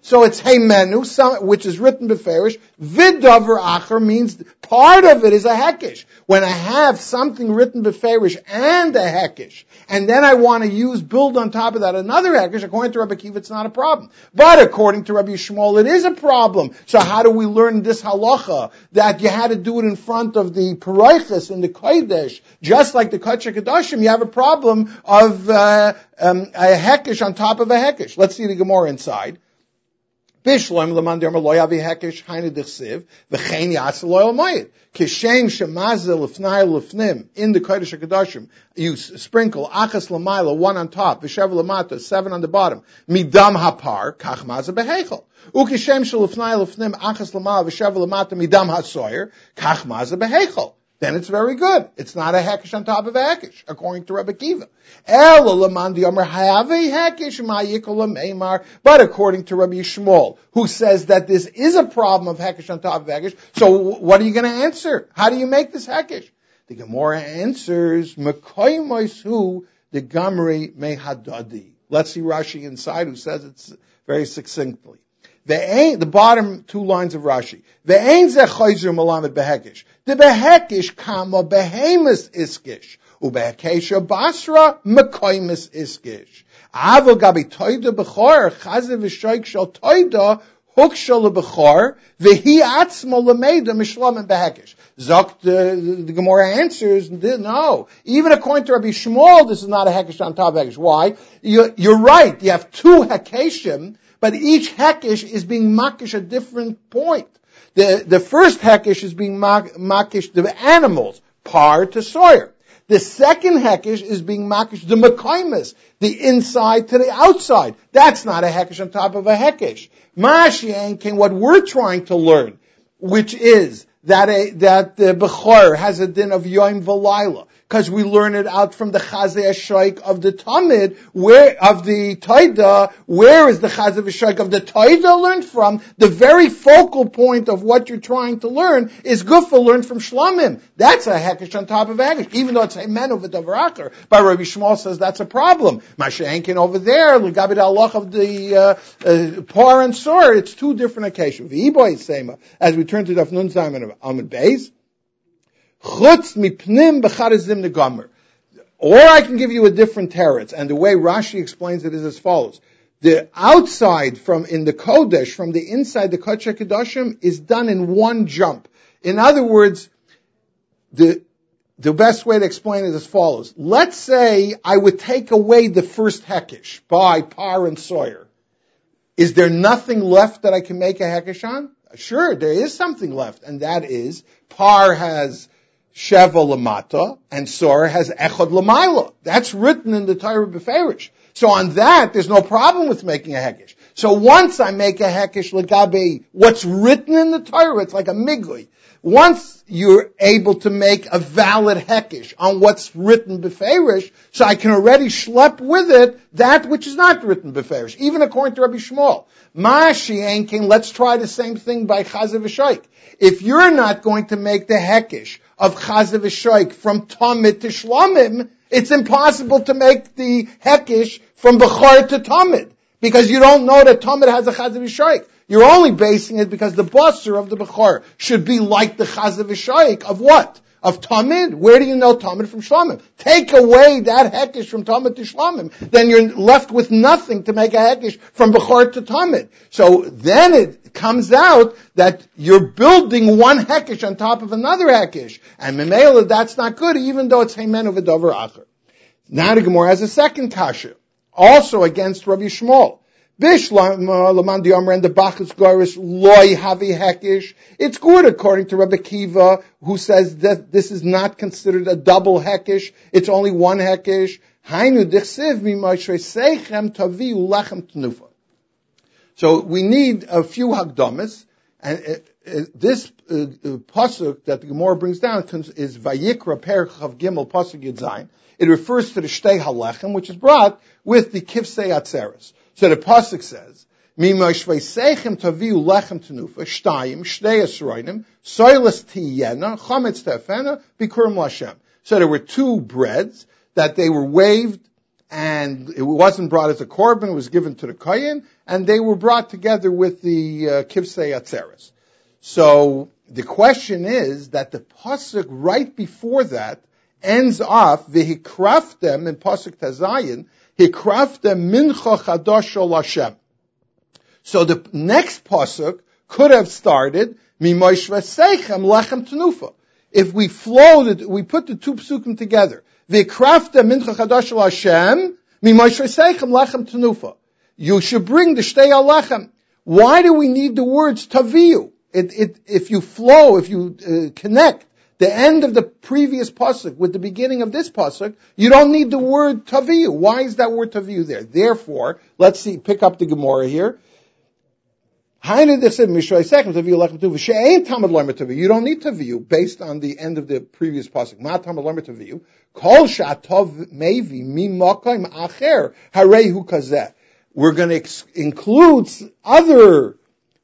So it's heimenu, which is written beferish. Vidavar acher means part of it is a hekesh. When I have something written beferish and a hekesh, and then I want to build on top of that another hekesh, according to Rabbi Akiva, it's not a problem. But according to Rabbi Shmuel, it is a problem. So how do we learn this halacha that you had to do it in front of the paroiches in the kodesh, just like the Kodesh Kedoshim? You have a problem of a hekesh on top of a hekesh. Let's see the Gemara inside. Bishlam leman derma lo yavi hekesh hainu dichsiv v'chein yasel lo yalmayit kishem shemazel lefnai lefnim in the Kodesh HaKadoshim you sprinkle achas lamayla 1 on top v'shev lamata 7 on the bottom midam hapar kach mazel behechel ukishem shelefnai lefnim achas lamayla v'shev lamata midam hasoyer kach mazel behechel. Then it's very good. It's not a hekesh on top of a hekesh, according to Rabbi Akiva. But according to Rabbi Shmuel, who says that this is a problem of hekesh on top of hekesh, so what are you going to answer? How do you make this hekesh? The Gemara answers, Mekoymoisu the Gamri mehadadi. Let's see Rashi inside, who says it's very succinctly. The bottom 2 lines of Rashi. Ve'ein ze choyzer melamed behekish. The behekish kama behemus iskish. Ubehekesha basra mekoimus iskish. Avo gabi toida bechor chaze v'shoik shal toida huksha lebechor vehi atzmo lemeida mishlam behekish. Zok the Gemara answers, no. Even according to Rabbi Shmuel, this is not a hekesh on top of hekesh. Why? You're right. You have 2 hekeshim, but each hekesh is being makish a different point. The first hekesh is being makish the animals, par to sawyer. The second hekesh is being makish the mekaimis, the inside to the outside. That's not a hekesh on top of a hekesh. Mashiach came what we're trying to learn, which is that the Bechor has a din of Yom V'Layla, because we learn it out from the Chazei HaShoik of the Tamid, of the Taida. Where is the Chazei HaShoik of the Taida learned from? The very focal point of what you're trying to learn is Gufa learned from Shlamim. That's a hekesh on top of hekesh, even though it's Heimenu v'Davar Acher. But Rabbi Shmuel says that's a problem. Masha'enkin over there, L'gabed Allah of the par and sor, it's 2 different occasions. V'iboy Sema, as we turn to Daf Nun Zayin Amud Beis, Chutz mipnim b'charazim negamer. Or I can give you a different teretz, and the way Rashi explains it is as follows. The outside in the Kodesh, from the inside the Kodesh HaKadoshim, is done in 1 jump. In other words, the best way to explain it is as follows. Let's say I would take away the first hekesh by par and sawyer. Is there nothing left that I can make a hekesh on? Sure, there is something left, and that is par has Sheva Lamata, and Sor has Echad Lamaila. That's written in the Torah Beferish. So on that, there's no problem with making a hekesh. So once I make a hekesh legabe, what's written in the Torah, it's like a migli. Once you're able to make a valid hekesh on what's written beferish, so I can already schlep with it that which is not written beferish, even according to Rabbi Shmuel. Mashiach, let's try the same thing by Chazei v'Shoik. If you're not going to make the hekesh of Chazei v'Shoik from Tamid to Shlamim, it's impossible to make the hekesh from Bechor to Tamid, because you don't know that Tamid has a Chazei v'Shoik. You're only basing it because the basar of the Bechor should be like the Chazei v'Shoik of what? Of Tamid? Where do you know Tamid from Shlamim? Take away that hekesh from Tamid to Shlamim, then you're left with nothing to make a hekesh from Bechor to Tamid. So then it comes out that you're building 1 hekesh on top of another hekesh. And Memela, that's not good, even though it's Heimenu v'Davar Acher. Now the Gemara has a second kasha, also against Rabbi Shmuel. Bishlam Laman Diomar and the Bachas Goris Loi Havi Hekish. It's good according to Rabbi Akiva, who says that this is not considered a double Hekish. It's only 1 Hekish. Hainu Dichsiv Mi Moshe Seichem Taviu Lechem Tnufa. So we need a few Hagdamas, and this pasuk that the Gemara brings down is Vayikra Perich Chav Gimel Pasuk Yud Zayin. It refers to the Shtei Halechem, which is brought with the Kivsei Atzeres. So the pasuk says, "Mimoshvei seichem taviu lechem tenufa shtayim shtei esroinim soilas tiyena chametz tefena bikurim Lashem." So there were 2 breads that they were waved, and it wasn't brought as a korban, it was given to the kohen, and they were brought together with the kivsei atzeres. So the question is that the pasuk right before that ends off v'hikraftem in pasuk Tazayin, hikraftem mincha chadash Hashem. So the next pasuk could have started mimosh v'seichem lechem tenufa. If we we put the two psukim together, v'hikraftem mincha chadash Hashem mimosh v'seichem lechem tenufa. You should bring the shtei alechem. Why do we need the words taviu? If you connect the end of the previous pasuk with the beginning of this pasuk, you don't need the word taviu. Why is that word taviu there? Therefore, let's pick up the Gemara here. You don't need taviu based on the end of the previous pasuk. Ma tamad lomer taviu. Kol shatov mevi mimakaim acher harehu kazeh. We're going to include other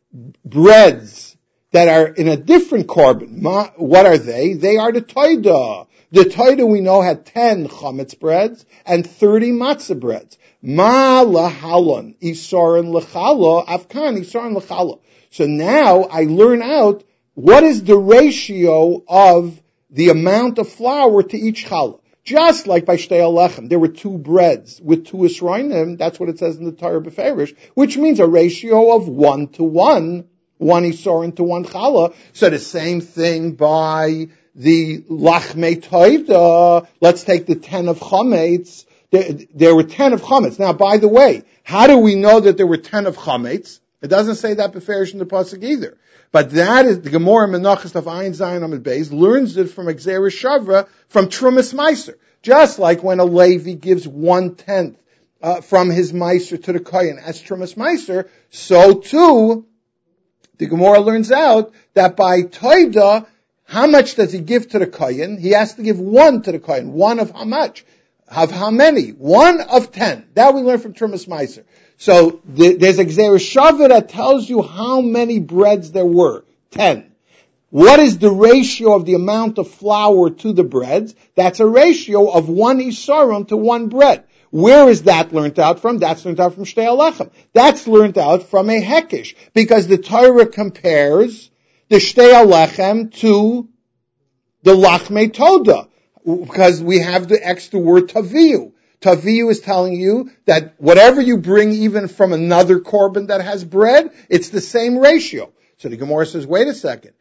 breads that are in a different korban. What are they? They are the toida. The toida we know had 10 chametz breads and 30 matzah breads. Ma lahalon isaron lechala afkan isaron lechala. So now I learn out what is the ratio of the amount of flour to each challah. Just like by Shtei Alechem, there were 2 breads with 2 Yisroinim. That's what it says in the Torah Beferish, which means a ratio of 1 to 1. 1 Isorin to 1 Challah. So the same thing by the Lachmei Toida. Let's take the 10 of Chametz. There were 10 of Chametz. Now, by the way, how do we know that there were 10 of Chametz? It doesn't say that Beferish in the Pasuk either. But that is, the Gemara Menachos of Ayin Zayin Amud Beis learns it from Exeris Shavra, from Trumas Meiser. Just like when a Levi gives 1/10 from his Meiser to the Kohen as Trumas Meiser, so too, the Gemara learns out that by Toida, how much does he give to the Kohen? He has to give 1 to the Kohen. 1 of how much? Of how many? 1 of 10. That we learn from Trumas Meiser. So there's a Gzeir Shavah that tells you how many breads there were. 10. What is the ratio of the amount of flour to the breads? That's a ratio of 1 isaron to 1 bread. Where is that learned out from? That's learned out from Shtei Alechem. That's learned out from a Hekesh, because the Torah compares the Shtei Alechem to the Lachmei Toda, because we have the extra word Taviu. Taviu is telling you that whatever you bring even from another korban that has bread, it's the same ratio. So the Gemara says, wait a second.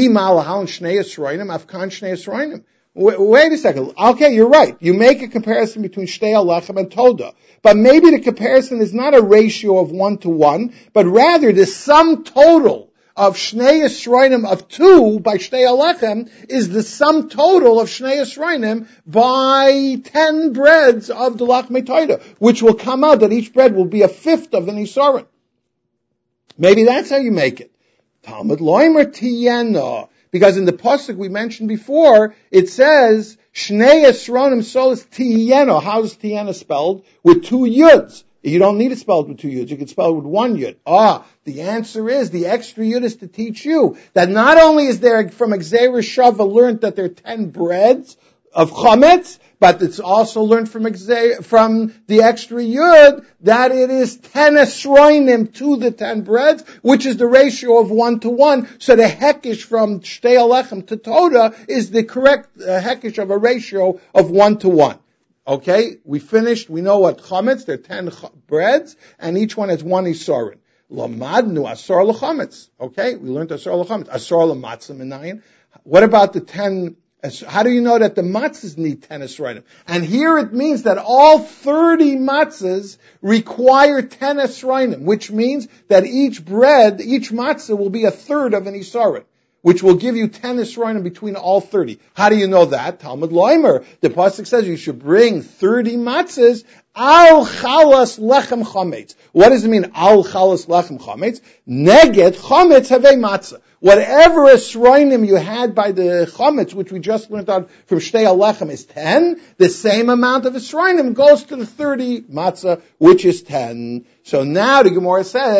Wait a second. Okay, you're right. You make a comparison between Shtei Alechem and Toda. But maybe the comparison is not a ratio of 1 to 1, but rather the sum total of Shnei Yisroinim of 2 by Shtei Alechem is the sum total of Shnei Yisroinim by 10 breads of the Lachmei Toda, which will come out that each bread will be a 1/5 of an Isaron. Maybe that's how you make it. Talmud Loimer Tiyena. Because in the pasuk we mentioned before, it says, Shnei Yisronim solis Tiyena. How's Tiyena spelled? With 2 yuds. You don't need it spelled with 2 yuds. You can spell it with 1 yud. The answer is, the extra yud is to teach you that not only is there from Exeris Shava learned that there are 10 breads of chametz, but it's also learned from the extra yud that it is 10 esroinim to the 10 breads, which is the ratio of 1 to 1. So the hekish from Shtei Alechem to Toda is the correct hekish of a ratio of 1 to 1. Okay, we finished. We know what chametz. There are 10 breads, and each one has 1 isarin. Lamadnu asar l'chametz. Okay, we learned asar l'chametz. Asar l'matzah minayin. What about the 10? How do you know that the matzahs need 10 esroinim? And here it means that all 30 matzahs require 10 esroinim, which means that each matzah will be 1/3 of an isarin, which will give you 10 esroinim between all 30. How do you know that? Talmud Loimer. The pasuk says you should bring 30 matzahs al chalas lechem chametz. What does it mean, al chalas lechem chametz? Neged chametz have matzah. Whatever esroinim you had by the chametz, which we just learned out from Shtei Alechem, is 10. The same amount of esroinim goes to the 30 matzah, which is 10. So now the Gemara says,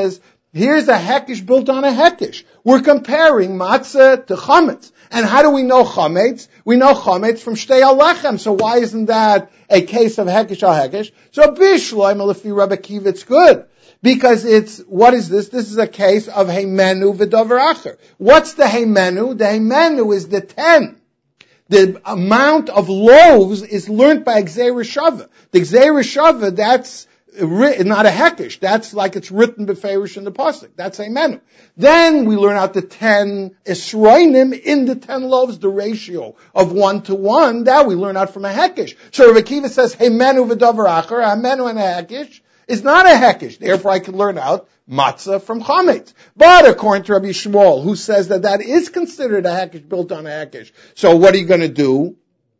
Here's a hekesh built on a hekesh. We're comparing matzah to chametz. And how do we know chametz? We know chametz from shtei alechem. So why isn't that a case of hekesh al hekesh? So bishloim lefi Rabbi Akiva, it's good. Because what is this? This is a case of heimenu v'davar acher. What's the heimenu? The heimenu is the 10. The amount of loaves is learnt by Gzeira Shava. The Gzeira Shava, that's not a hekesh. That's like it's written beferish in the pasuk. That's heimenu. Then we learn out the 10 esroinim in the 10 loaves, the ratio of 1 to 1. That we learn out from a hekesh. So Rav Akiva says heimenu v'davar acher, heimenu and a hekesh is not a hekesh. Therefore, I can learn out matzah from chametz. But according to Rabbi Shmuel, who says that is considered a hekesh built on a hekesh, so what are you going to do?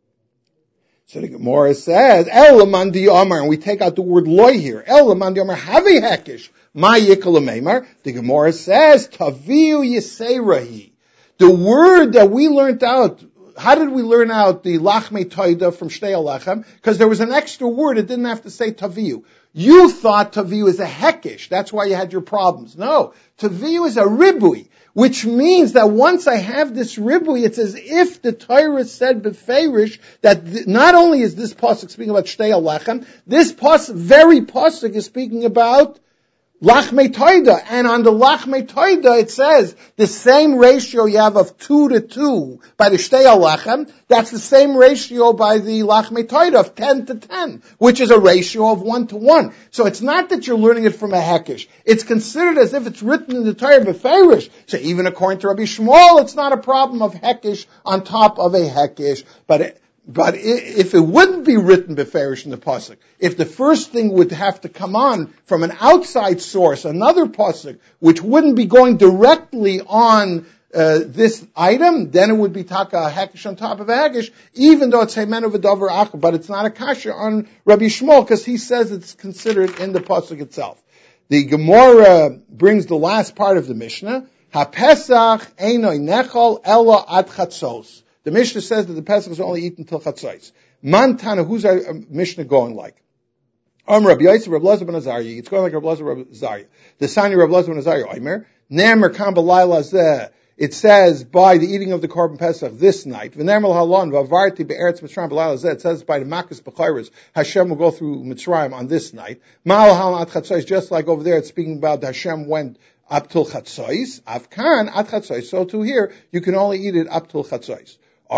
So the Gemara says, El laman di Amar, and we take out the word loy here. El laman di Amar, have a hekesh. Ma yikol meimar. The Gemara says, Taviu yiserahi. The word that we learned out, how did we learn out the lachmei toida from shtei alechem? Because there was an extra word, it didn't have to say taviu. You thought taviu is a hekesh, that's why you had your problems. No, taviu is a ribui, which means that once I have this ribui, it's as if the Torah said beferish that not only is this pasuk speaking about shtei alechem, this very pasuk is speaking about lachmei toida, and on the lachmei toida it says the same ratio you have of 2 to 2 by the shtei alechem, that's the same ratio by the lachmei toida of 10 to 10, which is a ratio of 1 to 1. So it's not that you're learning it from a hekesh. It's considered as if it's written in the Torah beferish. So even according to Rabbi Shmuel, it's not a problem of hekesh on top of a hekesh, but if it wouldn't be written beferish in the pasuk, if the first thing would have to come on from an outside source, another pasuk, which wouldn't be going directly on this item, then it would be taka a hekesh on top of a hekesh, even though it's heimenu v'davar acher, but it's not a kasha on Rabbi Shmuel because he says it's considered in the pasuk itself. The Gemara brings the last part of the Mishnah. HaPesach einoi nechol ela ad chatzos. The Mishnah says that the Pesach is only eaten until Chatzos. Mantana, who's our Mishnah going like? Rabbi Yosef, Rabbi Elazar ben Azariah. It's going like Rabbi Elazar ben Azariah. The Sani Rabbi Elazar ben Azariah. Omer, Nemer kam b'layla zeh. It says by the eating of the Korban Pesach this night. V'nemer halon v'avarti be'eretz Mitzrayim b'layla zeh. It says by the Makkos b'chayros, Hashem will go through Mitzrayim on this night. Ma'al halon at Chatzos, just like over there it's speaking about Hashem went up till Chatzos. Avkan at Chatzos. So to here, you can only eat it up till Chatzos.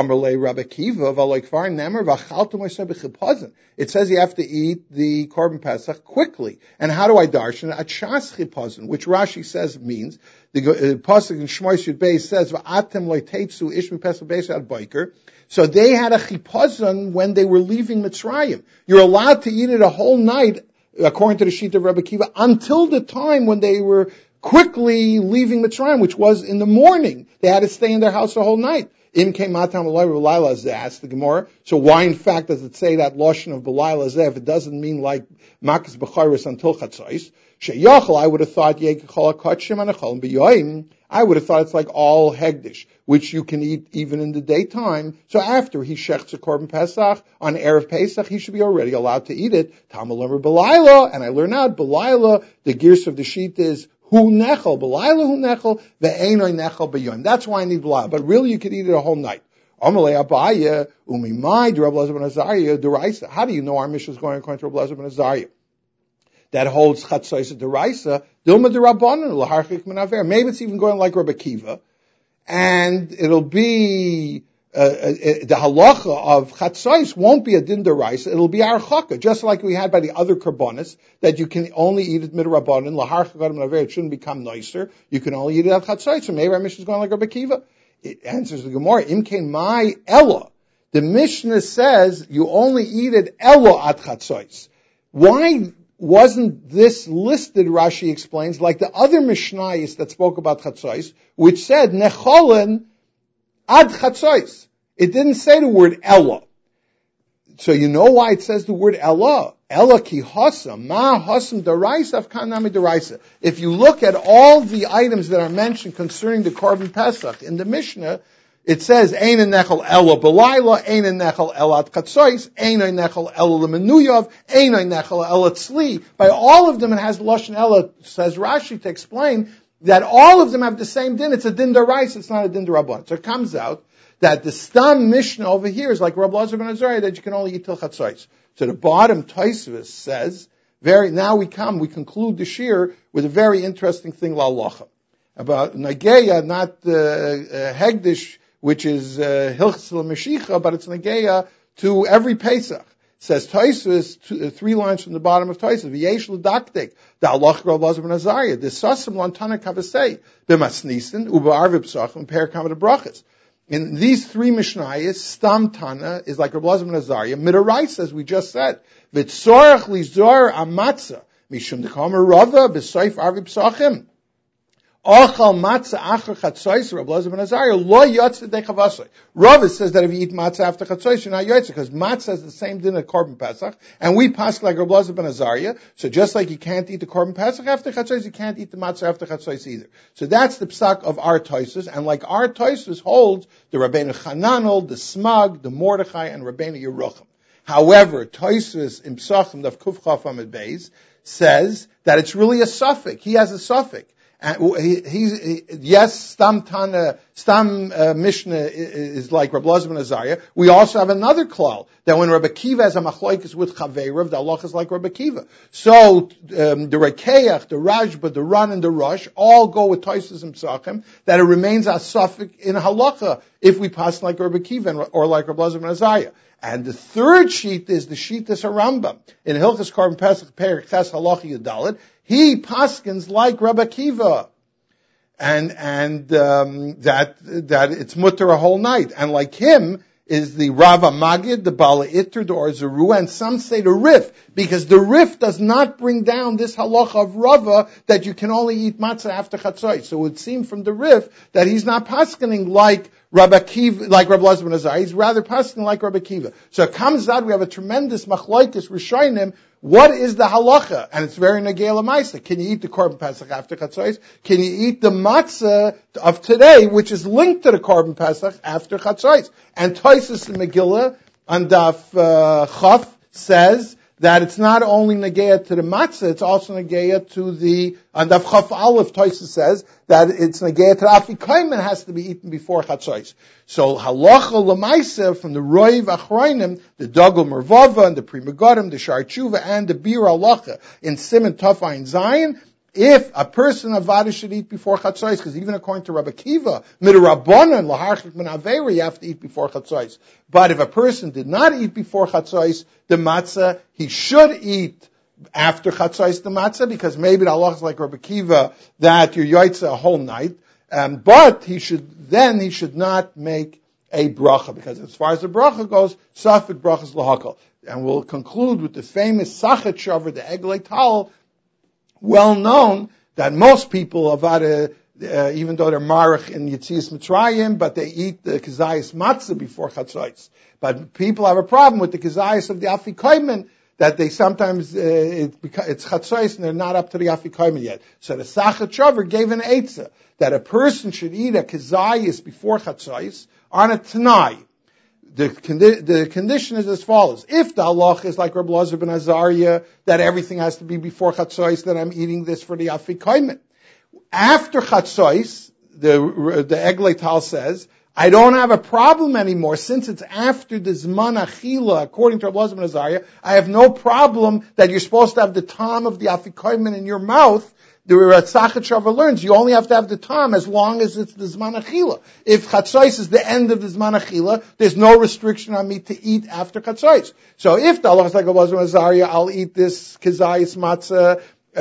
It says you have to eat the Korban Pesach quickly. And how do I darshan? At shas chipazon, which Rashi says means, the pasuk in Shmos Yud Beis says, V'atem loitetzu ish mipesach beis ad boiker. So they had a chipazon when they were leaving Mitzrayim. You're allowed to eat it a whole night, according to the sheet of Rabbi Akiva, until the time when they were quickly leaving Mitzrayim, which was in the morning. They had to stay in their house the whole night. Asked the Gemara. So why, in fact, does it say that lashon of B'layla zeh if it doesn't mean like Makkos b'chayros until Chatzos? Sheyachol, I would have thought yekachol kachim anachol b'yoyim. I would have thought it's like all hegdish, which you can eat even in the daytime. So after he shechts a Korban Pesach on Erev Pesach, he should be already allowed to eat it. Talmud learner B'layla, and I learn out B'layla. The gears of the sheet is hu nechel, b'layla hu nechel, ve'enoi nechel b'yom. That's why I need b'layla. But really you could eat it a whole night. Amalei Abaya, umimai, Rabbi Elazar ben Azariah, deraisa. How do you know our Mishnah is going according to Rabbi Elazar ben Azariah? That holds chatzos deraisa, dilma derabbanan, laharchik min aver. Maybe it's even going like Rabbi Akiva, and it'll be the halacha of chatzos won't be a din deraisa, it'll be archaka, just like we had by the other karbonis, that you can only eat it midrabanan, laharchik min aver, it shouldn't become nicer, you can only eat it at chatzos, so maybe our Mishnah is going like Rabbi Akiva. It answers the Gemara, imkein mai ella. The Mishnah says you only eat it ella at chatzos. Why wasn't this listed, Rashi explains, like the other Mishnayos that spoke about chatzos, which said necholen ad chatzos. It didn't say the word ella. So you know why it says the word ella? Ella ki hasam, ma hasam deraisa, afkan nami deraisa. If you look at all the items that are mentioned concerning the Korban Pesach in the Mishnah, It says, Ein nechel ela belayla, ein nechel ela at chatzos, ein nechel ela lemenuyav, ein nechel ela tzli. By all of them it has lashon ela, says Rashi, to explain that all of them have the same din. It's a din daraisa, it's not a din darabban. So it comes out that the Stam Mishnah over here is like Rabbi Lazar ben Azariah, that you can only eat till chatzos. So the bottom Tosfos says, now we conclude the shir with a very interesting thing, la'alacha. About Nageya, not Hegdish, which is Hilchos L'Mashicha, but it's Nageya to every Pesach. Says Tosfos, 3 lines from the bottom of Tosfos, V'yesh l'daktek, da'alach Rav Lazar ben Azariah, d'sasam lantana kavasei, b'masnisen, u'ba'arvib psachim, per kamat brachas. In these 3 Mishnayos, Stam Tana is like Rav Lazar ben Azariah, Midaraisa, as we just said, V'tzorach lizor amatzah, mishum dechamer rava, b'soif arvib psachim, Ochal matzah achar chatzos, Rav Lazar ben Azariah, lo yotze dechavasoi. Rava says that if you eat matzah after chatzos, you're not yotze, because matzah is the same din at Korban Pesach, and we pass like Rav Lazar ben Azariah, so just like you can't eat the Korban Pesach after chatzos, you can't eat the matzah after chatzos either. So that's the psak of our Tosfos, and like our Tosfos holds the Rabbeinu Chananel, the Smag, the Mordechai, and Rabbeinu Yerucham. However, Tosfos in Psachim, of Kuf Chaf Amud Beis, says that it's really a suffix. He has a suffix. And yes, Stam Mishnah is like Rabbi Lazar ben Azariah. We also have another klal, that when Rabbi Kiva has a machlokes with Chaveirav, the halacha is like Rabbi Kiva. So, the Rekeach, the Rajba, the Ran, and the Rosh all go with Tosfos and Psachim, that it remains a suffix in halacha if we pass like Rabbi Kiva or like Rabbi Lazar ben Azariah. And the third sheet is the Shitas Harambam. In Hilchos Korban Pesach, Perek Ches Halacha Yudalet, he paskins like Rabbi Kiva. And that it's mutter a whole night. And like him is the Rava Magid, the Bala Itr, the Orzaru, and some say the Rif, because the Rif does not bring down this halacha of Rava that you can only eat matzah after chatzos. So it would seem from the Rif that he's not paskining like Rabbi Kiva, like Rabbi Lazar ben Azariah. He's rather paskining like Rabbi Kiva. So it comes out, we have a tremendous machlokes rishonim. What is the halacha? And it's very negei l'maisa. Can you eat the Korban Pesach after chatzos? Can you eat the matzah of today, which is linked to the Korban Pesach after chatzos? And Tosfos in Megillah on Daf Chaf says that it's not only negeya to the matzah, it's also negeya to the, on Daf Chaf Aleph, Tosfos says that it's negeya to the afikomen, has to be eaten before chatzos. So halacha l'maisa from the Roiv Achroinim, the Dagul Mervava, and the Pri Megadim, the Shar Tshuva, and the Bir halacha in Siman Taf Ayin Zayin, if a person avada should eat before chatzos, because even according to Rabbi Kiva, midrabanan laharchik min avera, you have to eat before chatzos. But if a person did not eat before chatzos the matzah, he should eat after chatzos the matzah, because maybe the halacha is like Rabbi Kiva that you're yotzeh a whole night. But he should not make a bracha, because as far as the bracha goes, safek bracha is lahakal. And we'll conclude with the famous Sachet Shavar, the Eglei Tal, well known that most people avada, even though they're marach in Yetzias Mitzrayim, but they eat the kazayis matzah before chatzos. But people have a problem with the kazayis of the afikomen, that they sometimes it's chatzos and they're not up to the afikomen yet. So the Sachet Shavar gave an eitzah that a person should eat a kazayis before chatzos on a tanai. The condition is as follows. If the halacha is like Rabbi Lazar ben Azariah, that everything has to be before chatzos, then I'm eating this for the afikomen. After chatzos, the Eglei Tal says, I don't have a problem anymore, since it's after the Zman Achila, according to Rabbi Lazar ben Azariah, I have no problem that you're supposed to have the tom of the afikomen in your mouth. The Sachet Shavar learns you only have to have the tom as long as it's the Zman Achila. If chatzos is the end of the Zman Achila, there's no restriction on me to eat after chatzos. So if the halacha is like Rabbi Lazar ben Azariah, I'll eat this kazayis matzah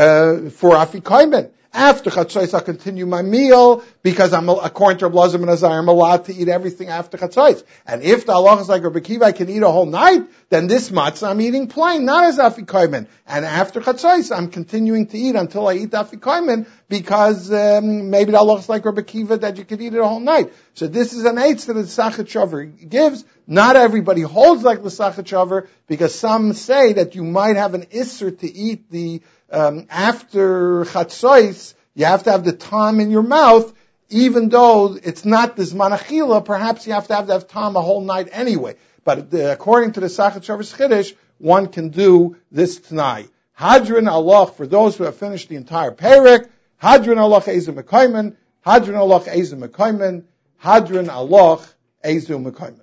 for afikomen. After chatzos, I'll continue my meal, because according to Rabbi Lazar ben Azariah, I'm allowed to eat everything after chatzos. And if the halacha is like Rabbi Kiva, I can eat a whole night, then this matzah I'm eating plain, not as afikomen. And after chatzos, I'm continuing to eat until I eat afikomen, because maybe the halacha is like Rabbi Kiva that you can eat it a whole night. So this is an eitz that the Sachet Shavar gives. Not everybody holds like the Sachet Shavar, because some say that you might have an isser to eat the after chatzos, you have to have the tom in your mouth even though it's not this manachila, perhaps you have to have time a whole night anyway. But according to the Sachet Shabbos Chiddush, one can do this tonight. Hadron Allah, for those who have finished the entire Perek, Hadron Allah Ezu Mekaymen, Hadron Allah Ezu Mekaymen, Hadron Allah Ezu Mekaymen.